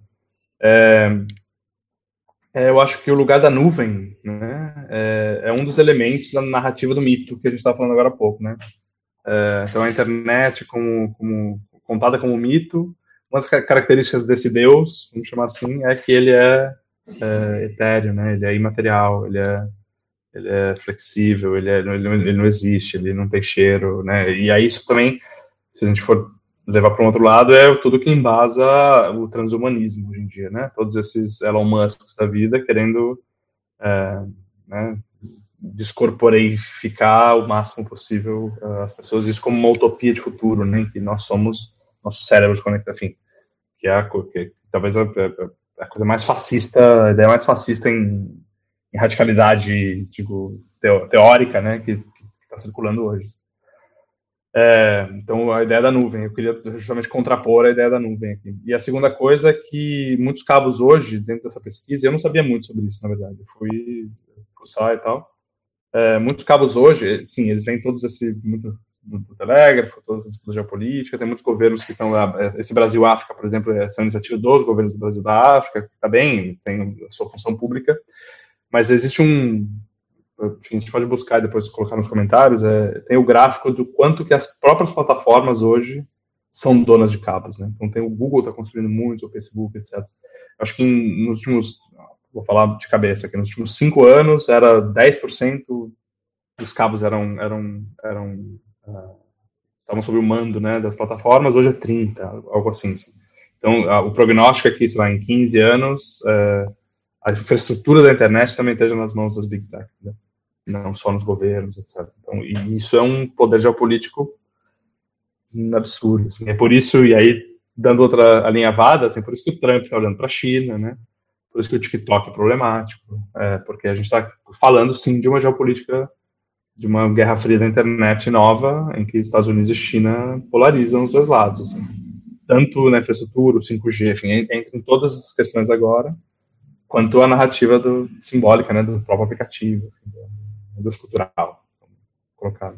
Eu acho que o lugar da nuvem, né, é um dos elementos da narrativa do mito que a gente estava falando agora há pouco, né? Então a internet contada como mito, uma das características desse Deus, vamos chamar assim, é que ele é etéreo, né? Ele é imaterial, ele é flexível, ele não existe, ele não tem cheiro, né? E aí isso também, se a gente for levar para um outro lado, é tudo que embasa o transhumanismo hoje em dia, né? Todos esses Elon Musks da vida querendo né, descorporificar o máximo possível as pessoas, isso como uma utopia de futuro, né? Que nós somos nossos cérebros conectados, enfim, que talvez a coisa mais fascista, a ideia mais fascista em radicalidade, digo, teórica, né, que está circulando hoje. Então, a ideia da nuvem, eu queria justamente contrapor a ideia da nuvem aqui. E a segunda coisa é que muitos cabos hoje, dentro dessa pesquisa, eu não sabia muito sobre isso, na verdade, eu fui fuçar e tal. Muitos cabos hoje, sim, eles vêm todos muito do telégrafo, todas as disputas geopolíticas, tem muitos governos que estão lá, esse Brasil-África, por exemplo, essa iniciativa dos governos do Brasil da África, que está bem, tem a sua função pública, mas existe a gente pode buscar e depois colocar nos comentários, tem o gráfico do quanto que as próprias plataformas hoje são donas de cabos, né? Então tem o Google está construindo muito, o Facebook, etc. Acho que nos últimos, vou falar de cabeça aqui, nos últimos 5 anos era 10% dos cabos estavam sob o mando, né, das plataformas, hoje é 30, algo assim. Então o prognóstico é que, sei lá, em 15 anos a infraestrutura da internet também esteja nas mãos das Big Tech, né? Não só nos governos, etc. Então, e isso é um poder geopolítico absurdo. Assim. É por isso, e aí, dando outra alinhavada, assim, por isso que o Trump está olhando para a China, né? Por isso que o TikTok é problemático, porque a gente está falando, sim, de uma geopolítica, de uma guerra fria da internet nova, em que Estados Unidos e China polarizam os dois lados, assim. Tanto na infraestrutura, o 5G, enfim, entra em todas essas questões agora, quanto a narrativa simbólica, né, do próprio aplicativo, do cultural, colocado.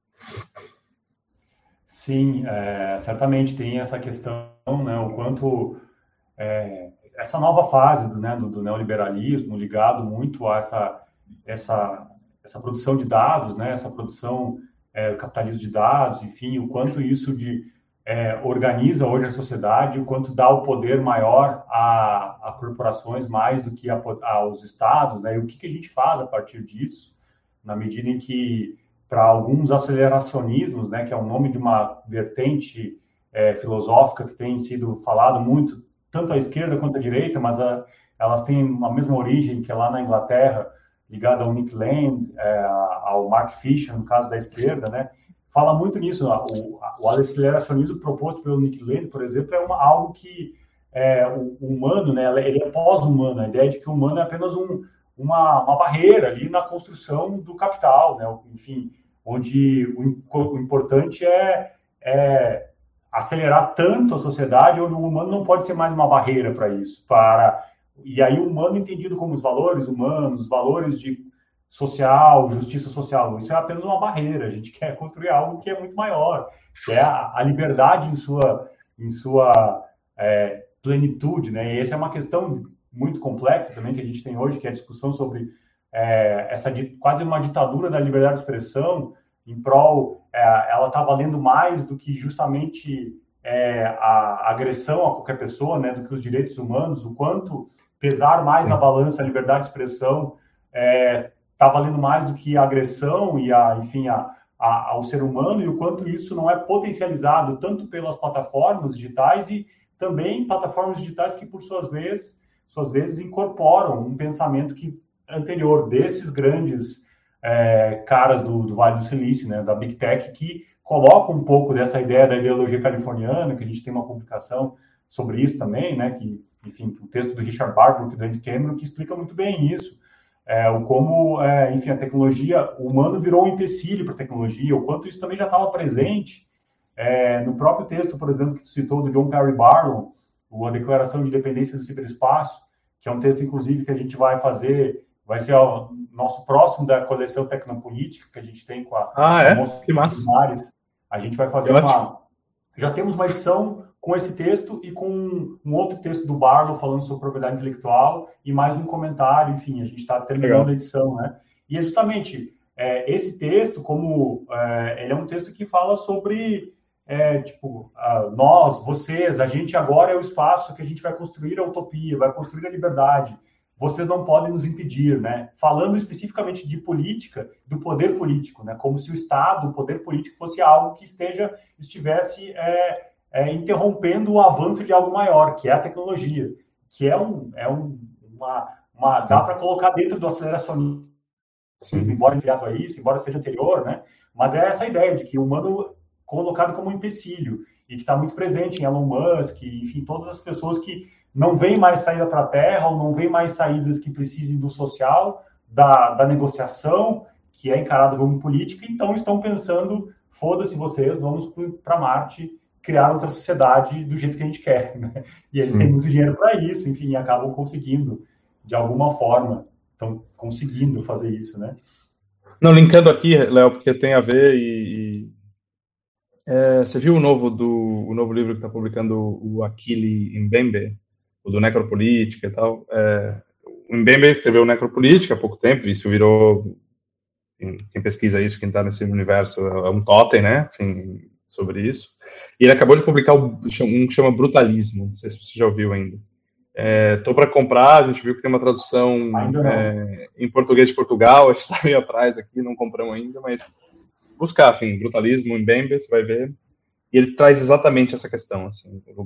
Sim, certamente tem essa questão, né, o quanto essa nova fase do neoliberalismo ligado muito a essa produção de dados, né, essa produção do capitalismo de dados, enfim, o quanto isso organiza hoje a sociedade, o quanto dá o poder maior a corporações mais do que aos estados, né, e o que a gente faz a partir disso, na medida em que, para alguns aceleracionismos, né, que é o nome de uma vertente filosófica que tem sido falado muito, tanto à esquerda quanto à direita, mas elas têm a mesma origem, que é lá na Inglaterra, ligada ao Nick Land, ao Mark Fisher, no caso da esquerda, né, fala muito nisso. O aceleracionismo proposto pelo Nick Land, por exemplo, é algo que o humano, né, ele é pós-humano, a ideia de que o humano é apenas uma barreira ali na construção do capital, né? Enfim, onde o importante é acelerar tanto a sociedade, onde o humano não pode ser mais uma barreira para isso. E aí o humano entendido como os valores humanos, os valores de social, justiça social, isso é apenas uma barreira. A gente quer construir algo que é muito maior, que é a liberdade em sua plenitude, né? E essa é uma questão muito complexa também que a gente tem hoje, que é a discussão sobre quase uma ditadura da liberdade de expressão em prol, ela está valendo mais do que justamente a agressão a qualquer pessoa, né, do que os direitos humanos, o quanto pesar mais Sim. na balança a liberdade de expressão está valendo mais do que a agressão e enfim, ao ser humano, e o quanto isso não é potencializado tanto pelas plataformas digitais e também plataformas digitais que, por suas vezes incorporam um pensamento anterior desses grandes caras do Vale do Silício, né, da Big Tech, que colocam um pouco dessa ideia da ideologia californiana, que a gente tem uma publicação sobre isso também, né, que, enfim, o texto do Richard Barbrook e do Andy Cameron, que explica muito bem isso, como, enfim, a tecnologia, o humano virou um empecilho para a tecnologia, o quanto isso também já estava presente no próprio texto, por exemplo, que tu citou, do John Perry Barlow, a Declaração de Independência do Ciberespaço, que é um texto, inclusive, que a gente vai ser o nosso próximo da coleção Tecnopolítica, que a gente tem com a Que massa. Mares. A gente vai fazer Já temos uma edição com esse texto e com um outro texto do Barlow falando sobre propriedade intelectual e mais um comentário, enfim, a gente está terminando a edição, né? E é justamente esse texto, ele é um texto que fala sobre nós, vocês, a gente agora é o espaço que a gente vai construir a utopia, vai construir a liberdade. Vocês não podem nos impedir, né? Falando especificamente de política, do poder político, né? Como se o Estado, o poder político, fosse algo que estivesse interrompendo o avanço de algo maior, que é a tecnologia, que dá para colocar dentro do aceleracionismo, embora enviado a isso, embora seja anterior, né? Mas é essa ideia de que o humano colocado como um empecilho e que está muito presente em Elon Musk, enfim, todas as pessoas que não veem mais saída para a Terra ou não veem mais saídas que precisem do social, da negociação, que é encarado como política, então estão pensando, foda-se vocês, vamos para Marte criar outra sociedade do jeito que a gente quer, né? E eles têm muito dinheiro para isso, enfim, e acabam conseguindo, de alguma forma, estão conseguindo fazer isso, né? Não, linkando aqui, Léo, porque tem a ver você viu o novo livro que está publicando o Akili Mbembe, o do Necropolítica e tal? O Mbembe escreveu Necropolítica há pouco tempo, e isso virou... Quem pesquisa isso, quem está nesse universo, é um totem, né? Enfim, sobre isso. E ele acabou de publicar um que chama Brutalismo, não sei se você já ouviu ainda. Estou para comprar, a gente viu que tem uma tradução em português de Portugal, a gente está meio atrás aqui, não compramos ainda, mas buscar, enfim, Brutalismo, Mbembe, você vai ver. E ele traz exatamente essa questão, assim, o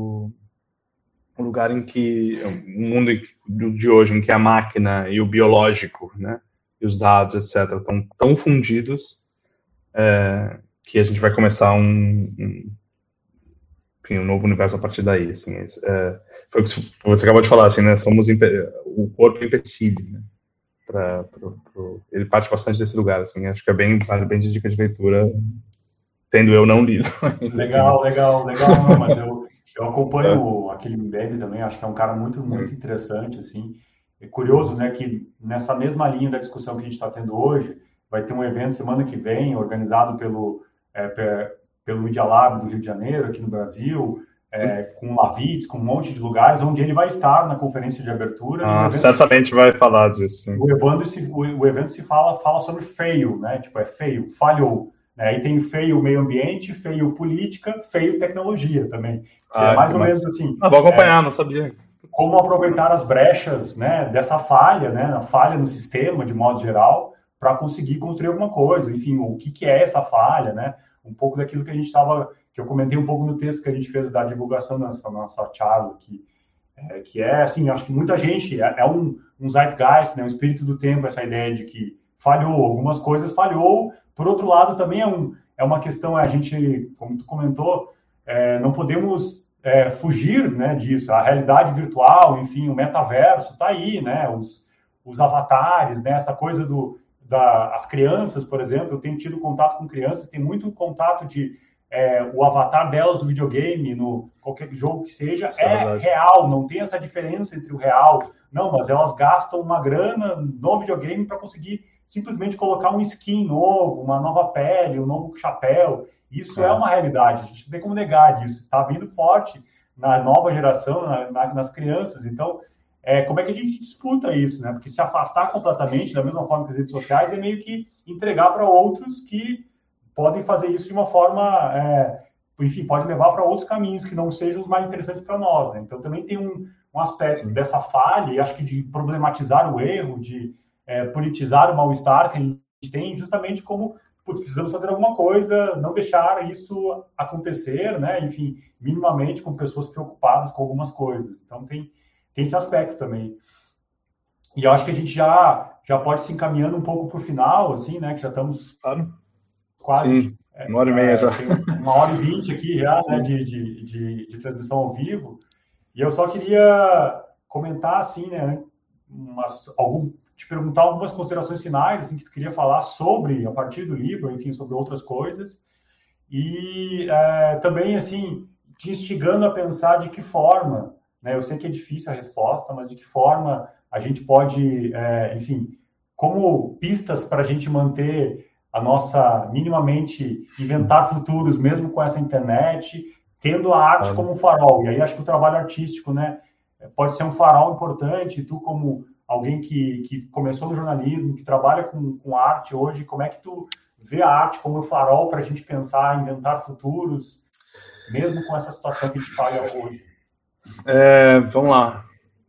lugar em que, o mundo de hoje, em que a máquina e o biológico, né, e os dados, etc., estão tão fundidos que a gente vai começar um novo universo a partir daí, assim. Foi o que você acabou de falar, assim, né, somos o corpo empecilho, né, ele parte bastante desse lugar, assim, acho que vale bem de dica de leitura, tendo eu não lido. Legal, não, mas eu acompanho aquele Mbembe também, acho que é um cara muito, muito interessante, assim. É curioso, né, que nessa mesma linha da discussão que a gente está tendo hoje, vai ter um evento semana que vem, organizado pelo Media Lab do Rio de Janeiro, aqui no Brasil, com Lavitz, com um monte de lugares, onde ele vai estar na conferência de abertura. Certamente vai falar disso, sim. O evento se fala sobre fail, né? Tipo, fail, falhou. Aí tem feio meio ambiente, feio política, feio tecnologia também. Que é mais ou menos assim. Vou acompanhar, não sabia. Como aproveitar as brechas, né, dessa falha, né, a falha no sistema, de modo geral, para conseguir construir alguma coisa. Enfim, o que é essa falha, né? Um pouco daquilo que que eu comentei um pouco no texto que a gente fez da divulgação nessa nossa charla aqui. Que assim, acho que muita gente, um zeitgeist, né, um espírito do tempo, essa ideia de que falhou, algumas coisas falhou. Por outro lado, também é uma questão, a gente, como tu comentou, não podemos fugir, né, disso. A realidade virtual, enfim, o metaverso está aí, né, os avatares, né, essa coisa as crianças, por exemplo, eu tenho tido contato com crianças, tem muito contato o avatar delas no videogame, no qualquer jogo que seja, real, não tem essa diferença entre o real, não, mas elas gastam uma grana no videogame para conseguir simplesmente colocar um skin novo, uma nova pele, um novo chapéu. Isso é uma realidade, a gente não tem como negar disso, está vindo forte na nova geração, nas crianças. Então, como é que a gente disputa isso, né? Porque se afastar completamente, da mesma forma que as redes sociais, é meio que entregar para outros que podem fazer isso de uma forma, enfim, pode levar para outros caminhos que não sejam os mais interessantes para nós, né? Então, também tem um aspecto dessa falha, e acho que de problematizar o erro, de politizar o mal-estar que a gente tem, justamente como putz, precisamos fazer alguma coisa, não deixar isso acontecer, né? Enfim, minimamente com pessoas preocupadas com algumas coisas. Então, tem esse aspecto também. E eu acho que a gente já pode se encaminhando um pouco para o final, assim, né? Que já estamos quase... Sim, 1h30 já. Tem 1h20 aqui já, né? De transmissão ao vivo. E eu só queria comentar, assim, né? Te perguntar algumas considerações finais, assim, que tu queria falar sobre, a partir do livro, enfim, sobre outras coisas. E também, assim, te instigando a pensar de que forma, né? Eu sei que é difícil a resposta, mas de que forma a gente pode, enfim, como pistas para a gente manter a nossa, minimamente, inventar futuros, mesmo com essa internet, tendo a arte como um farol. E aí acho que o trabalho artístico, né, pode ser um farol importante. Tu, como alguém que começou no jornalismo, que trabalha com arte hoje, como é que tu vê a arte como um farol para a gente pensar, inventar futuros, mesmo com essa situação que a gente fala hoje? Vamos lá.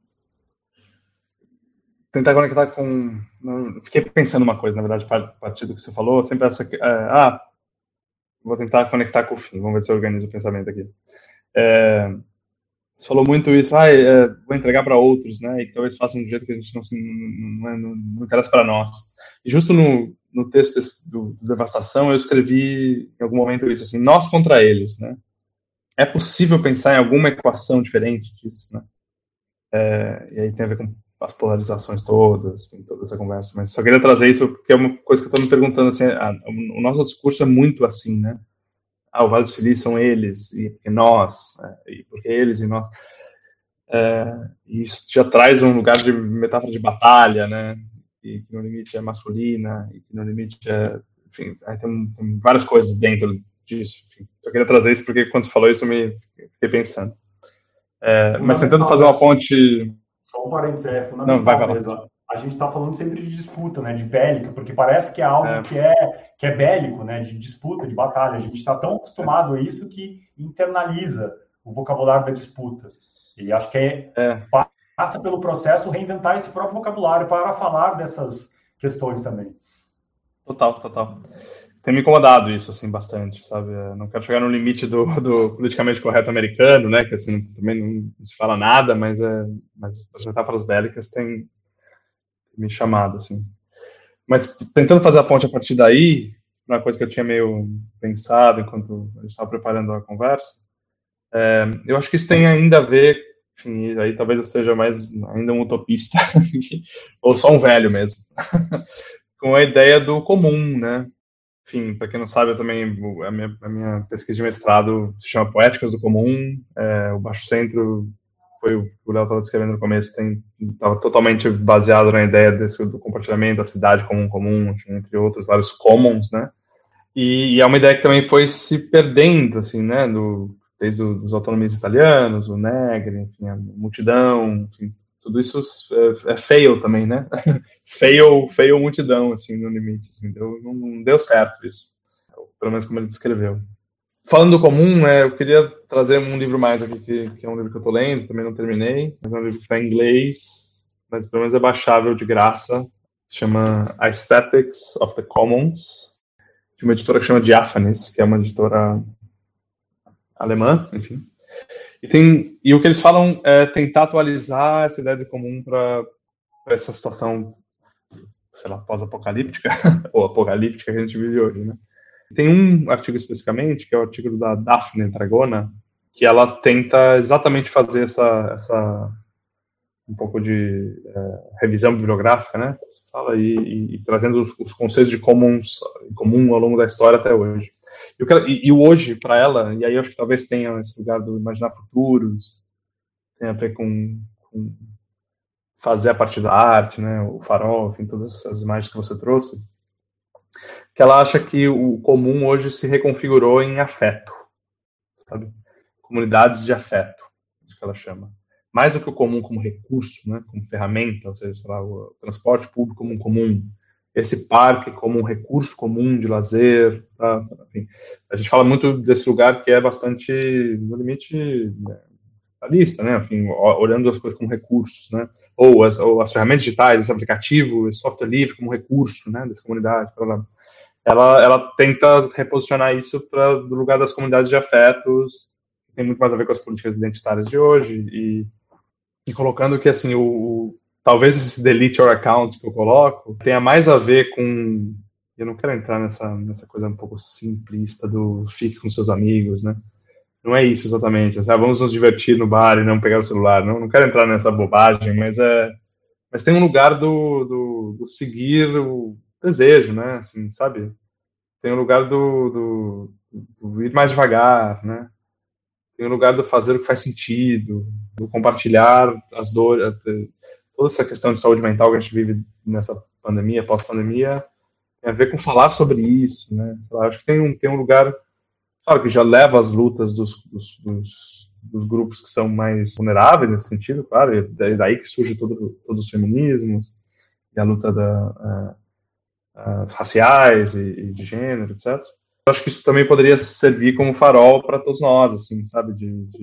Tentar conectar com... Fiquei pensando uma coisa, na verdade, a partir do que você falou, sempre essa... vou tentar conectar com o fim, vamos ver se eu organizo o pensamento aqui. Você falou muito isso, vou entregar para outros, né, e que talvez façam de um jeito que a gente não interessa para nós. E justo no texto do Devastação, eu escrevi em algum momento isso, assim, nós contra eles, né. É possível pensar em alguma equação diferente disso, né? E aí tem a ver com as polarizações todas, em toda essa conversa, mas só queria trazer isso porque é uma coisa que eu estou me perguntando, assim, o nosso discurso é muito assim, né? O Vale do Silício são eles, e porque nós, e porque eles e nós. E isso já traz um lugar de metáfora de batalha, né? E que no limite é masculina, e que no limite é... Enfim, tem várias coisas dentro disso. Enfim, só queria trazer isso porque quando você falou isso eu me fiquei pensando. Mas tentando fazer uma ponte... Só um parênteses, é fundamental mesmo. A gente está falando sempre de disputa, né, de bélica, porque parece que é algo que é bélico, né, de disputa, de batalha. A gente está tão acostumado a isso que internaliza o vocabulário da disputa. E acho que passa pelo processo reinventar esse próprio vocabulário para falar dessas questões também. Total. Tem me incomodado isso, assim, bastante, sabe? Não quero chegar no limite do politicamente correto americano, né? Que, assim, também não se fala nada, mas as metáforas bélicas têm me chamado, assim. Mas, tentando fazer a ponte a partir daí, uma coisa que eu tinha meio pensado enquanto a gente estava preparando a conversa, eu acho que isso tem ainda a ver, enfim, aí talvez eu seja ainda um utopista, ou só um velho mesmo, com a ideia do comum, né? Enfim, para quem não sabe, eu também, a minha pesquisa de mestrado se chama Poéticas do Comum. O Baixo Centro, foi o que o Léo estava descrevendo no começo, estava totalmente baseado na ideia do compartilhamento da cidade como um comum, enfim, entre outros, vários commons, né? E é uma ideia que também foi se perdendo, assim, né? Desde os autonomistas italianos, o Negri, enfim, a multidão, enfim, tudo isso é fail também, né? fail multidão, assim, no limite. Assim, não deu certo isso. Pelo menos como ele descreveu. Falando do comum, eu queria trazer um livro mais aqui, que é um livro que eu estou lendo, também não terminei, mas é um livro que está em inglês, mas pelo menos é baixável de graça. Chama Aesthetics of the Commons, de uma editora que chama Diaphanes, que é uma editora alemã, enfim. E o que eles falam é tentar atualizar essa ideia de comum para essa situação, sei lá, pós-apocalíptica, ou apocalíptica que a gente vive hoje, né? Tem um artigo especificamente, que é o artigo da Daphne Dragona, que ela tenta exatamente fazer essa um pouco de revisão bibliográfica, né? Você fala, e trazendo os conceitos de comum ao longo da história até hoje. E o hoje, para ela, e aí eu acho que talvez tenha esse lugar do imaginar futuros, tem a ver com fazer a partir da arte, né, o farol, enfim, todas essas imagens que você trouxe, que ela acha que o comum hoje se reconfigurou em afeto, sabe? Comunidades de afeto, isso que ela chama. Mais do que o comum como recurso, né, como ferramenta, ou seja, sei lá, o transporte público como um comum, esse parque como um recurso comum de lazer, tá? Enfim, a gente fala muito desse lugar que é bastante, no limite, capitalista, né? Enfim, olhando as coisas como recursos, né? Ou as ferramentas digitais, esse aplicativo, esse software livre como recurso, né? Dessa comunidade. ela tenta reposicionar isso para o lugar das comunidades de afetos, que tem muito mais a ver com as políticas identitárias de hoje, e colocando que, assim, talvez esse delete your account que eu coloco tenha mais a ver com... Eu não quero entrar nessa coisa um pouco simplista do fique com seus amigos, né? Não é isso exatamente. Vamos nos divertir no bar e não pegar o celular. Não quero entrar nessa bobagem, mas tem um lugar do seguir o desejo, né? Assim, sabe? Tem um lugar do ir mais devagar, né? Tem um lugar do fazer o que faz sentido, do compartilhar as dores, toda essa questão de saúde mental que a gente vive nessa pandemia, pós-pandemia, tem a ver com falar sobre isso, né? Sei lá, acho que tem um lugar, claro, que já leva as lutas dos grupos que são mais vulneráveis nesse sentido, claro, e daí que surge todos os feminismos, e a luta as raciais e de gênero, etc. Eu acho que isso também poderia servir como farol para todos nós, assim, sabe,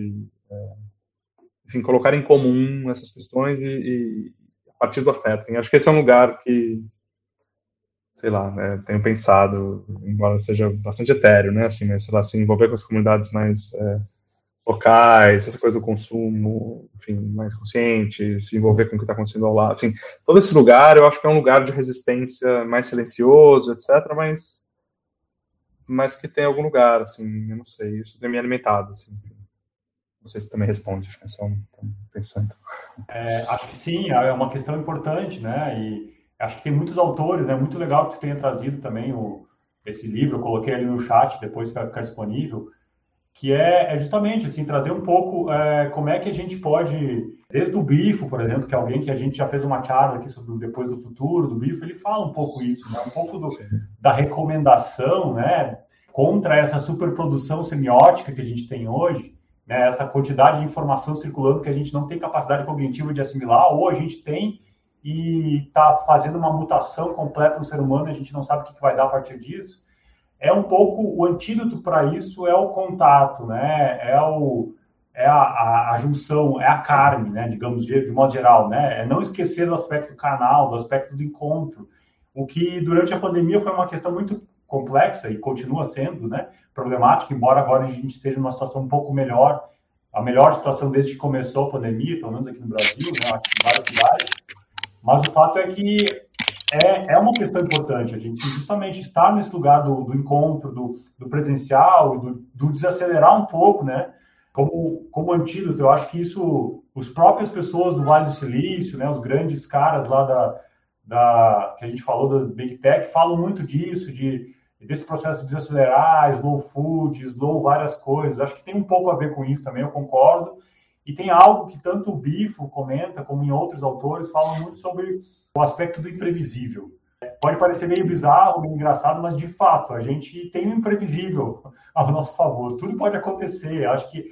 enfim, colocar em comum essas questões e a partir do afeto. Eu acho que esse é um lugar que, sei lá, tenho pensado, embora seja bastante etéreo, né, assim, mas, sei lá, se envolver com as comunidades mais locais, essa coisa do consumo, enfim, mais consciente, se envolver com o que está acontecendo ao lado, enfim, todo esse lugar eu acho que é um lugar de resistência mais silencioso, etc., mas que tem algum lugar, assim, eu não sei, isso tem me alimentado, assim, não sei se também responde, acho que é só pensando. Acho que sim, é uma questão importante, né? E acho que tem muitos autores, né? Muito legal que tu tenha trazido também esse livro, eu coloquei ali no chat, depois vai ficar disponível, que é justamente assim, trazer um pouco como é que a gente pode, desde o Bifo, por exemplo, que é alguém que a gente já fez uma charla aqui sobre o Depois do Futuro, do Bifo, ele fala um pouco isso, né? Um pouco da recomendação, né? Contra essa superprodução semiótica que a gente tem hoje, né? Essa quantidade de informação circulando que a gente não tem capacidade cognitiva de assimilar, ou a gente tem e está fazendo uma mutação completa no ser humano e a gente não sabe o que vai dar a partir disso. Um pouco o antídoto para isso é o contato, né? A junção, é a carne, né? Digamos, de modo geral, né? É não esquecer do aspecto carnal, do aspecto do encontro. O que durante a pandemia foi uma questão muito complexa e continua sendo, né? Problemática, embora agora a gente esteja numa situação um pouco melhor, a melhor situação desde que começou a pandemia, pelo menos aqui no Brasil, né? Acho que em várias cidades. Mas o fato é que é uma questão importante, a gente justamente estar nesse lugar do encontro, do presencial, e do desacelerar um pouco, né? Como antídoto, eu acho que isso, os próprias pessoas do Vale do Silício, né? Os grandes caras lá que a gente falou da Big Tech, falam muito disso, desse processo de desacelerar, slow food, slow várias coisas. Acho que tem um pouco a ver com isso também, eu concordo. E tem algo que tanto o Bifo comenta, como em outros autores, falam muito sobre o aspecto do imprevisível. Pode parecer meio bizarro, meio engraçado, mas de fato, a gente tem um imprevisível ao nosso favor. Tudo pode acontecer. Acho que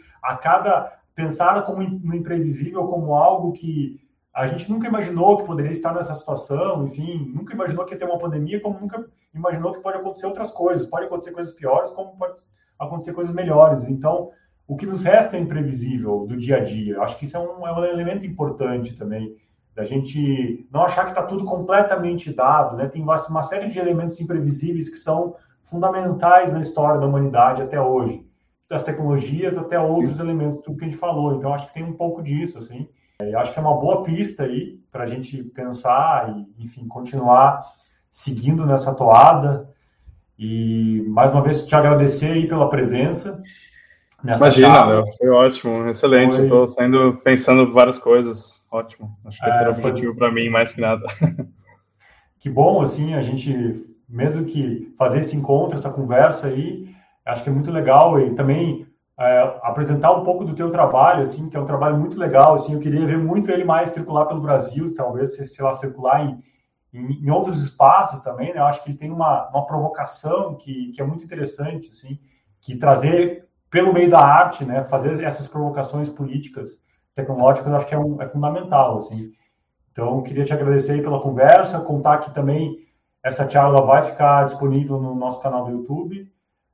pensar no imprevisível como algo que a gente nunca imaginou que poderia estar nessa situação, enfim, nunca imaginou que ia ter uma pandemia, como nunca imaginou que pode acontecer outras coisas. Pode acontecer coisas piores, como pode acontecer coisas melhores. Então, o que nos resta é imprevisível do dia a dia. Acho que isso é um elemento importante também, da gente não achar que está tudo completamente dado, né? Tem uma série de elementos imprevisíveis que são fundamentais na história da humanidade até hoje, das tecnologias até outros elementos, tudo que a gente falou. Então, acho que tem um pouco disso, assim. Eu acho que é uma boa pista aí para a gente pensar e, enfim, continuar seguindo nessa toada. E, mais uma vez, te agradecer aí pela presença. Imagina, Léo, foi ótimo, excelente. Estou saindo pensando várias coisas, ótimo. Acho que esse era o objetivo para mim, mais que nada. Que bom, assim, a gente, mesmo que fazer esse encontro, essa conversa aí, acho que é muito legal e também apresentar um pouco do teu trabalho, assim, que é um trabalho muito legal, assim, eu queria ver muito ele mais circular pelo Brasil, talvez, sei lá, circular em outros espaços também, né? Eu acho que ele tem uma provocação que é muito interessante, assim, que trazer pelo meio da arte, né, fazer essas provocações políticas, tecnológicas, eu acho que é fundamental, assim. Então, queria te agradecer aí pela conversa, contar que também essa charla vai ficar disponível no nosso canal do YouTube.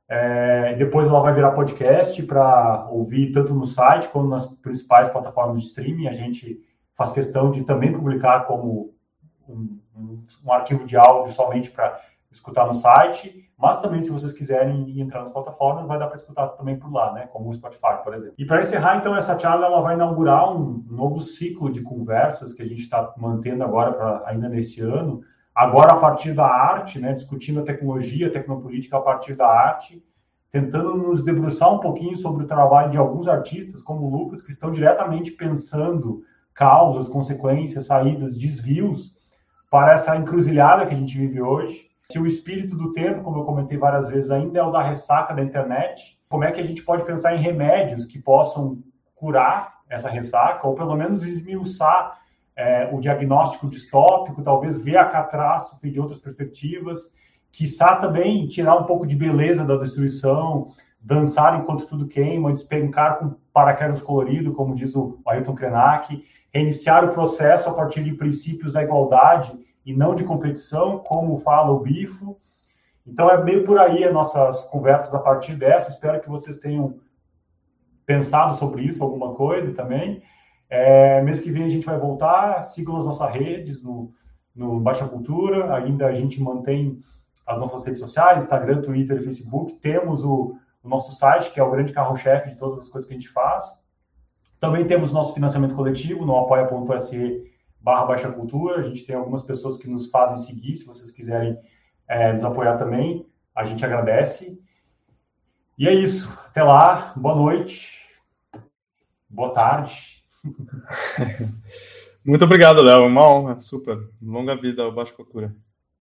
Depois ela vai virar podcast para ouvir tanto no site como nas principais plataformas de streaming. A gente faz questão de também publicar como um arquivo de áudio somente para escutar no site, mas também se vocês quiserem entrar nas plataformas, vai dar para escutar também por lá, né? Como o Spotify, por exemplo. E para encerrar, então, essa charla ela vai inaugurar um novo ciclo de conversas que a gente está mantendo agora, ainda nesse ano, agora a partir da arte, né? Discutindo a tecnologia, a tecnopolítica a partir da arte, tentando nos debruçar um pouquinho sobre o trabalho de alguns artistas, como o Lucas, que estão diretamente pensando causas, consequências, saídas, desvios para essa encruzilhada que a gente vive hoje. Se o espírito do tempo, como eu comentei várias vezes, ainda é o da ressaca da internet, como é que a gente pode pensar em remédios que possam curar essa ressaca, ou pelo menos esmiuçar o diagnóstico distópico, talvez ver a catástrofe de outras perspectivas, quiçá também tirar um pouco de beleza da destruição, dançar enquanto tudo queima, despencar com paraquedas colorido, como diz o Ailton Krenak, reiniciar o processo a partir de princípios da igualdade e não de competição, como fala o Bifo. Então, é meio por aí as nossas conversas a partir dessa. Espero que vocês tenham pensado sobre isso, alguma coisa também. Mês que vem a gente vai voltar. Sigam as nossas redes no Baixa Cultura. Ainda a gente mantém as nossas redes sociais, Instagram, Twitter e Facebook. Temos o nosso site, que é o grande carro-chefe de todas as coisas que a gente faz. Também temos nosso financiamento coletivo no apoia.se/Baixa Cultura. A gente tem algumas pessoas que nos fazem seguir. Se vocês quiserem nos apoiar também, a gente agradece. E é isso. Até lá. Boa noite. Boa tarde. Muito obrigado, Léo. Uma honra. Super. Longa vida ao Baixa Cultura.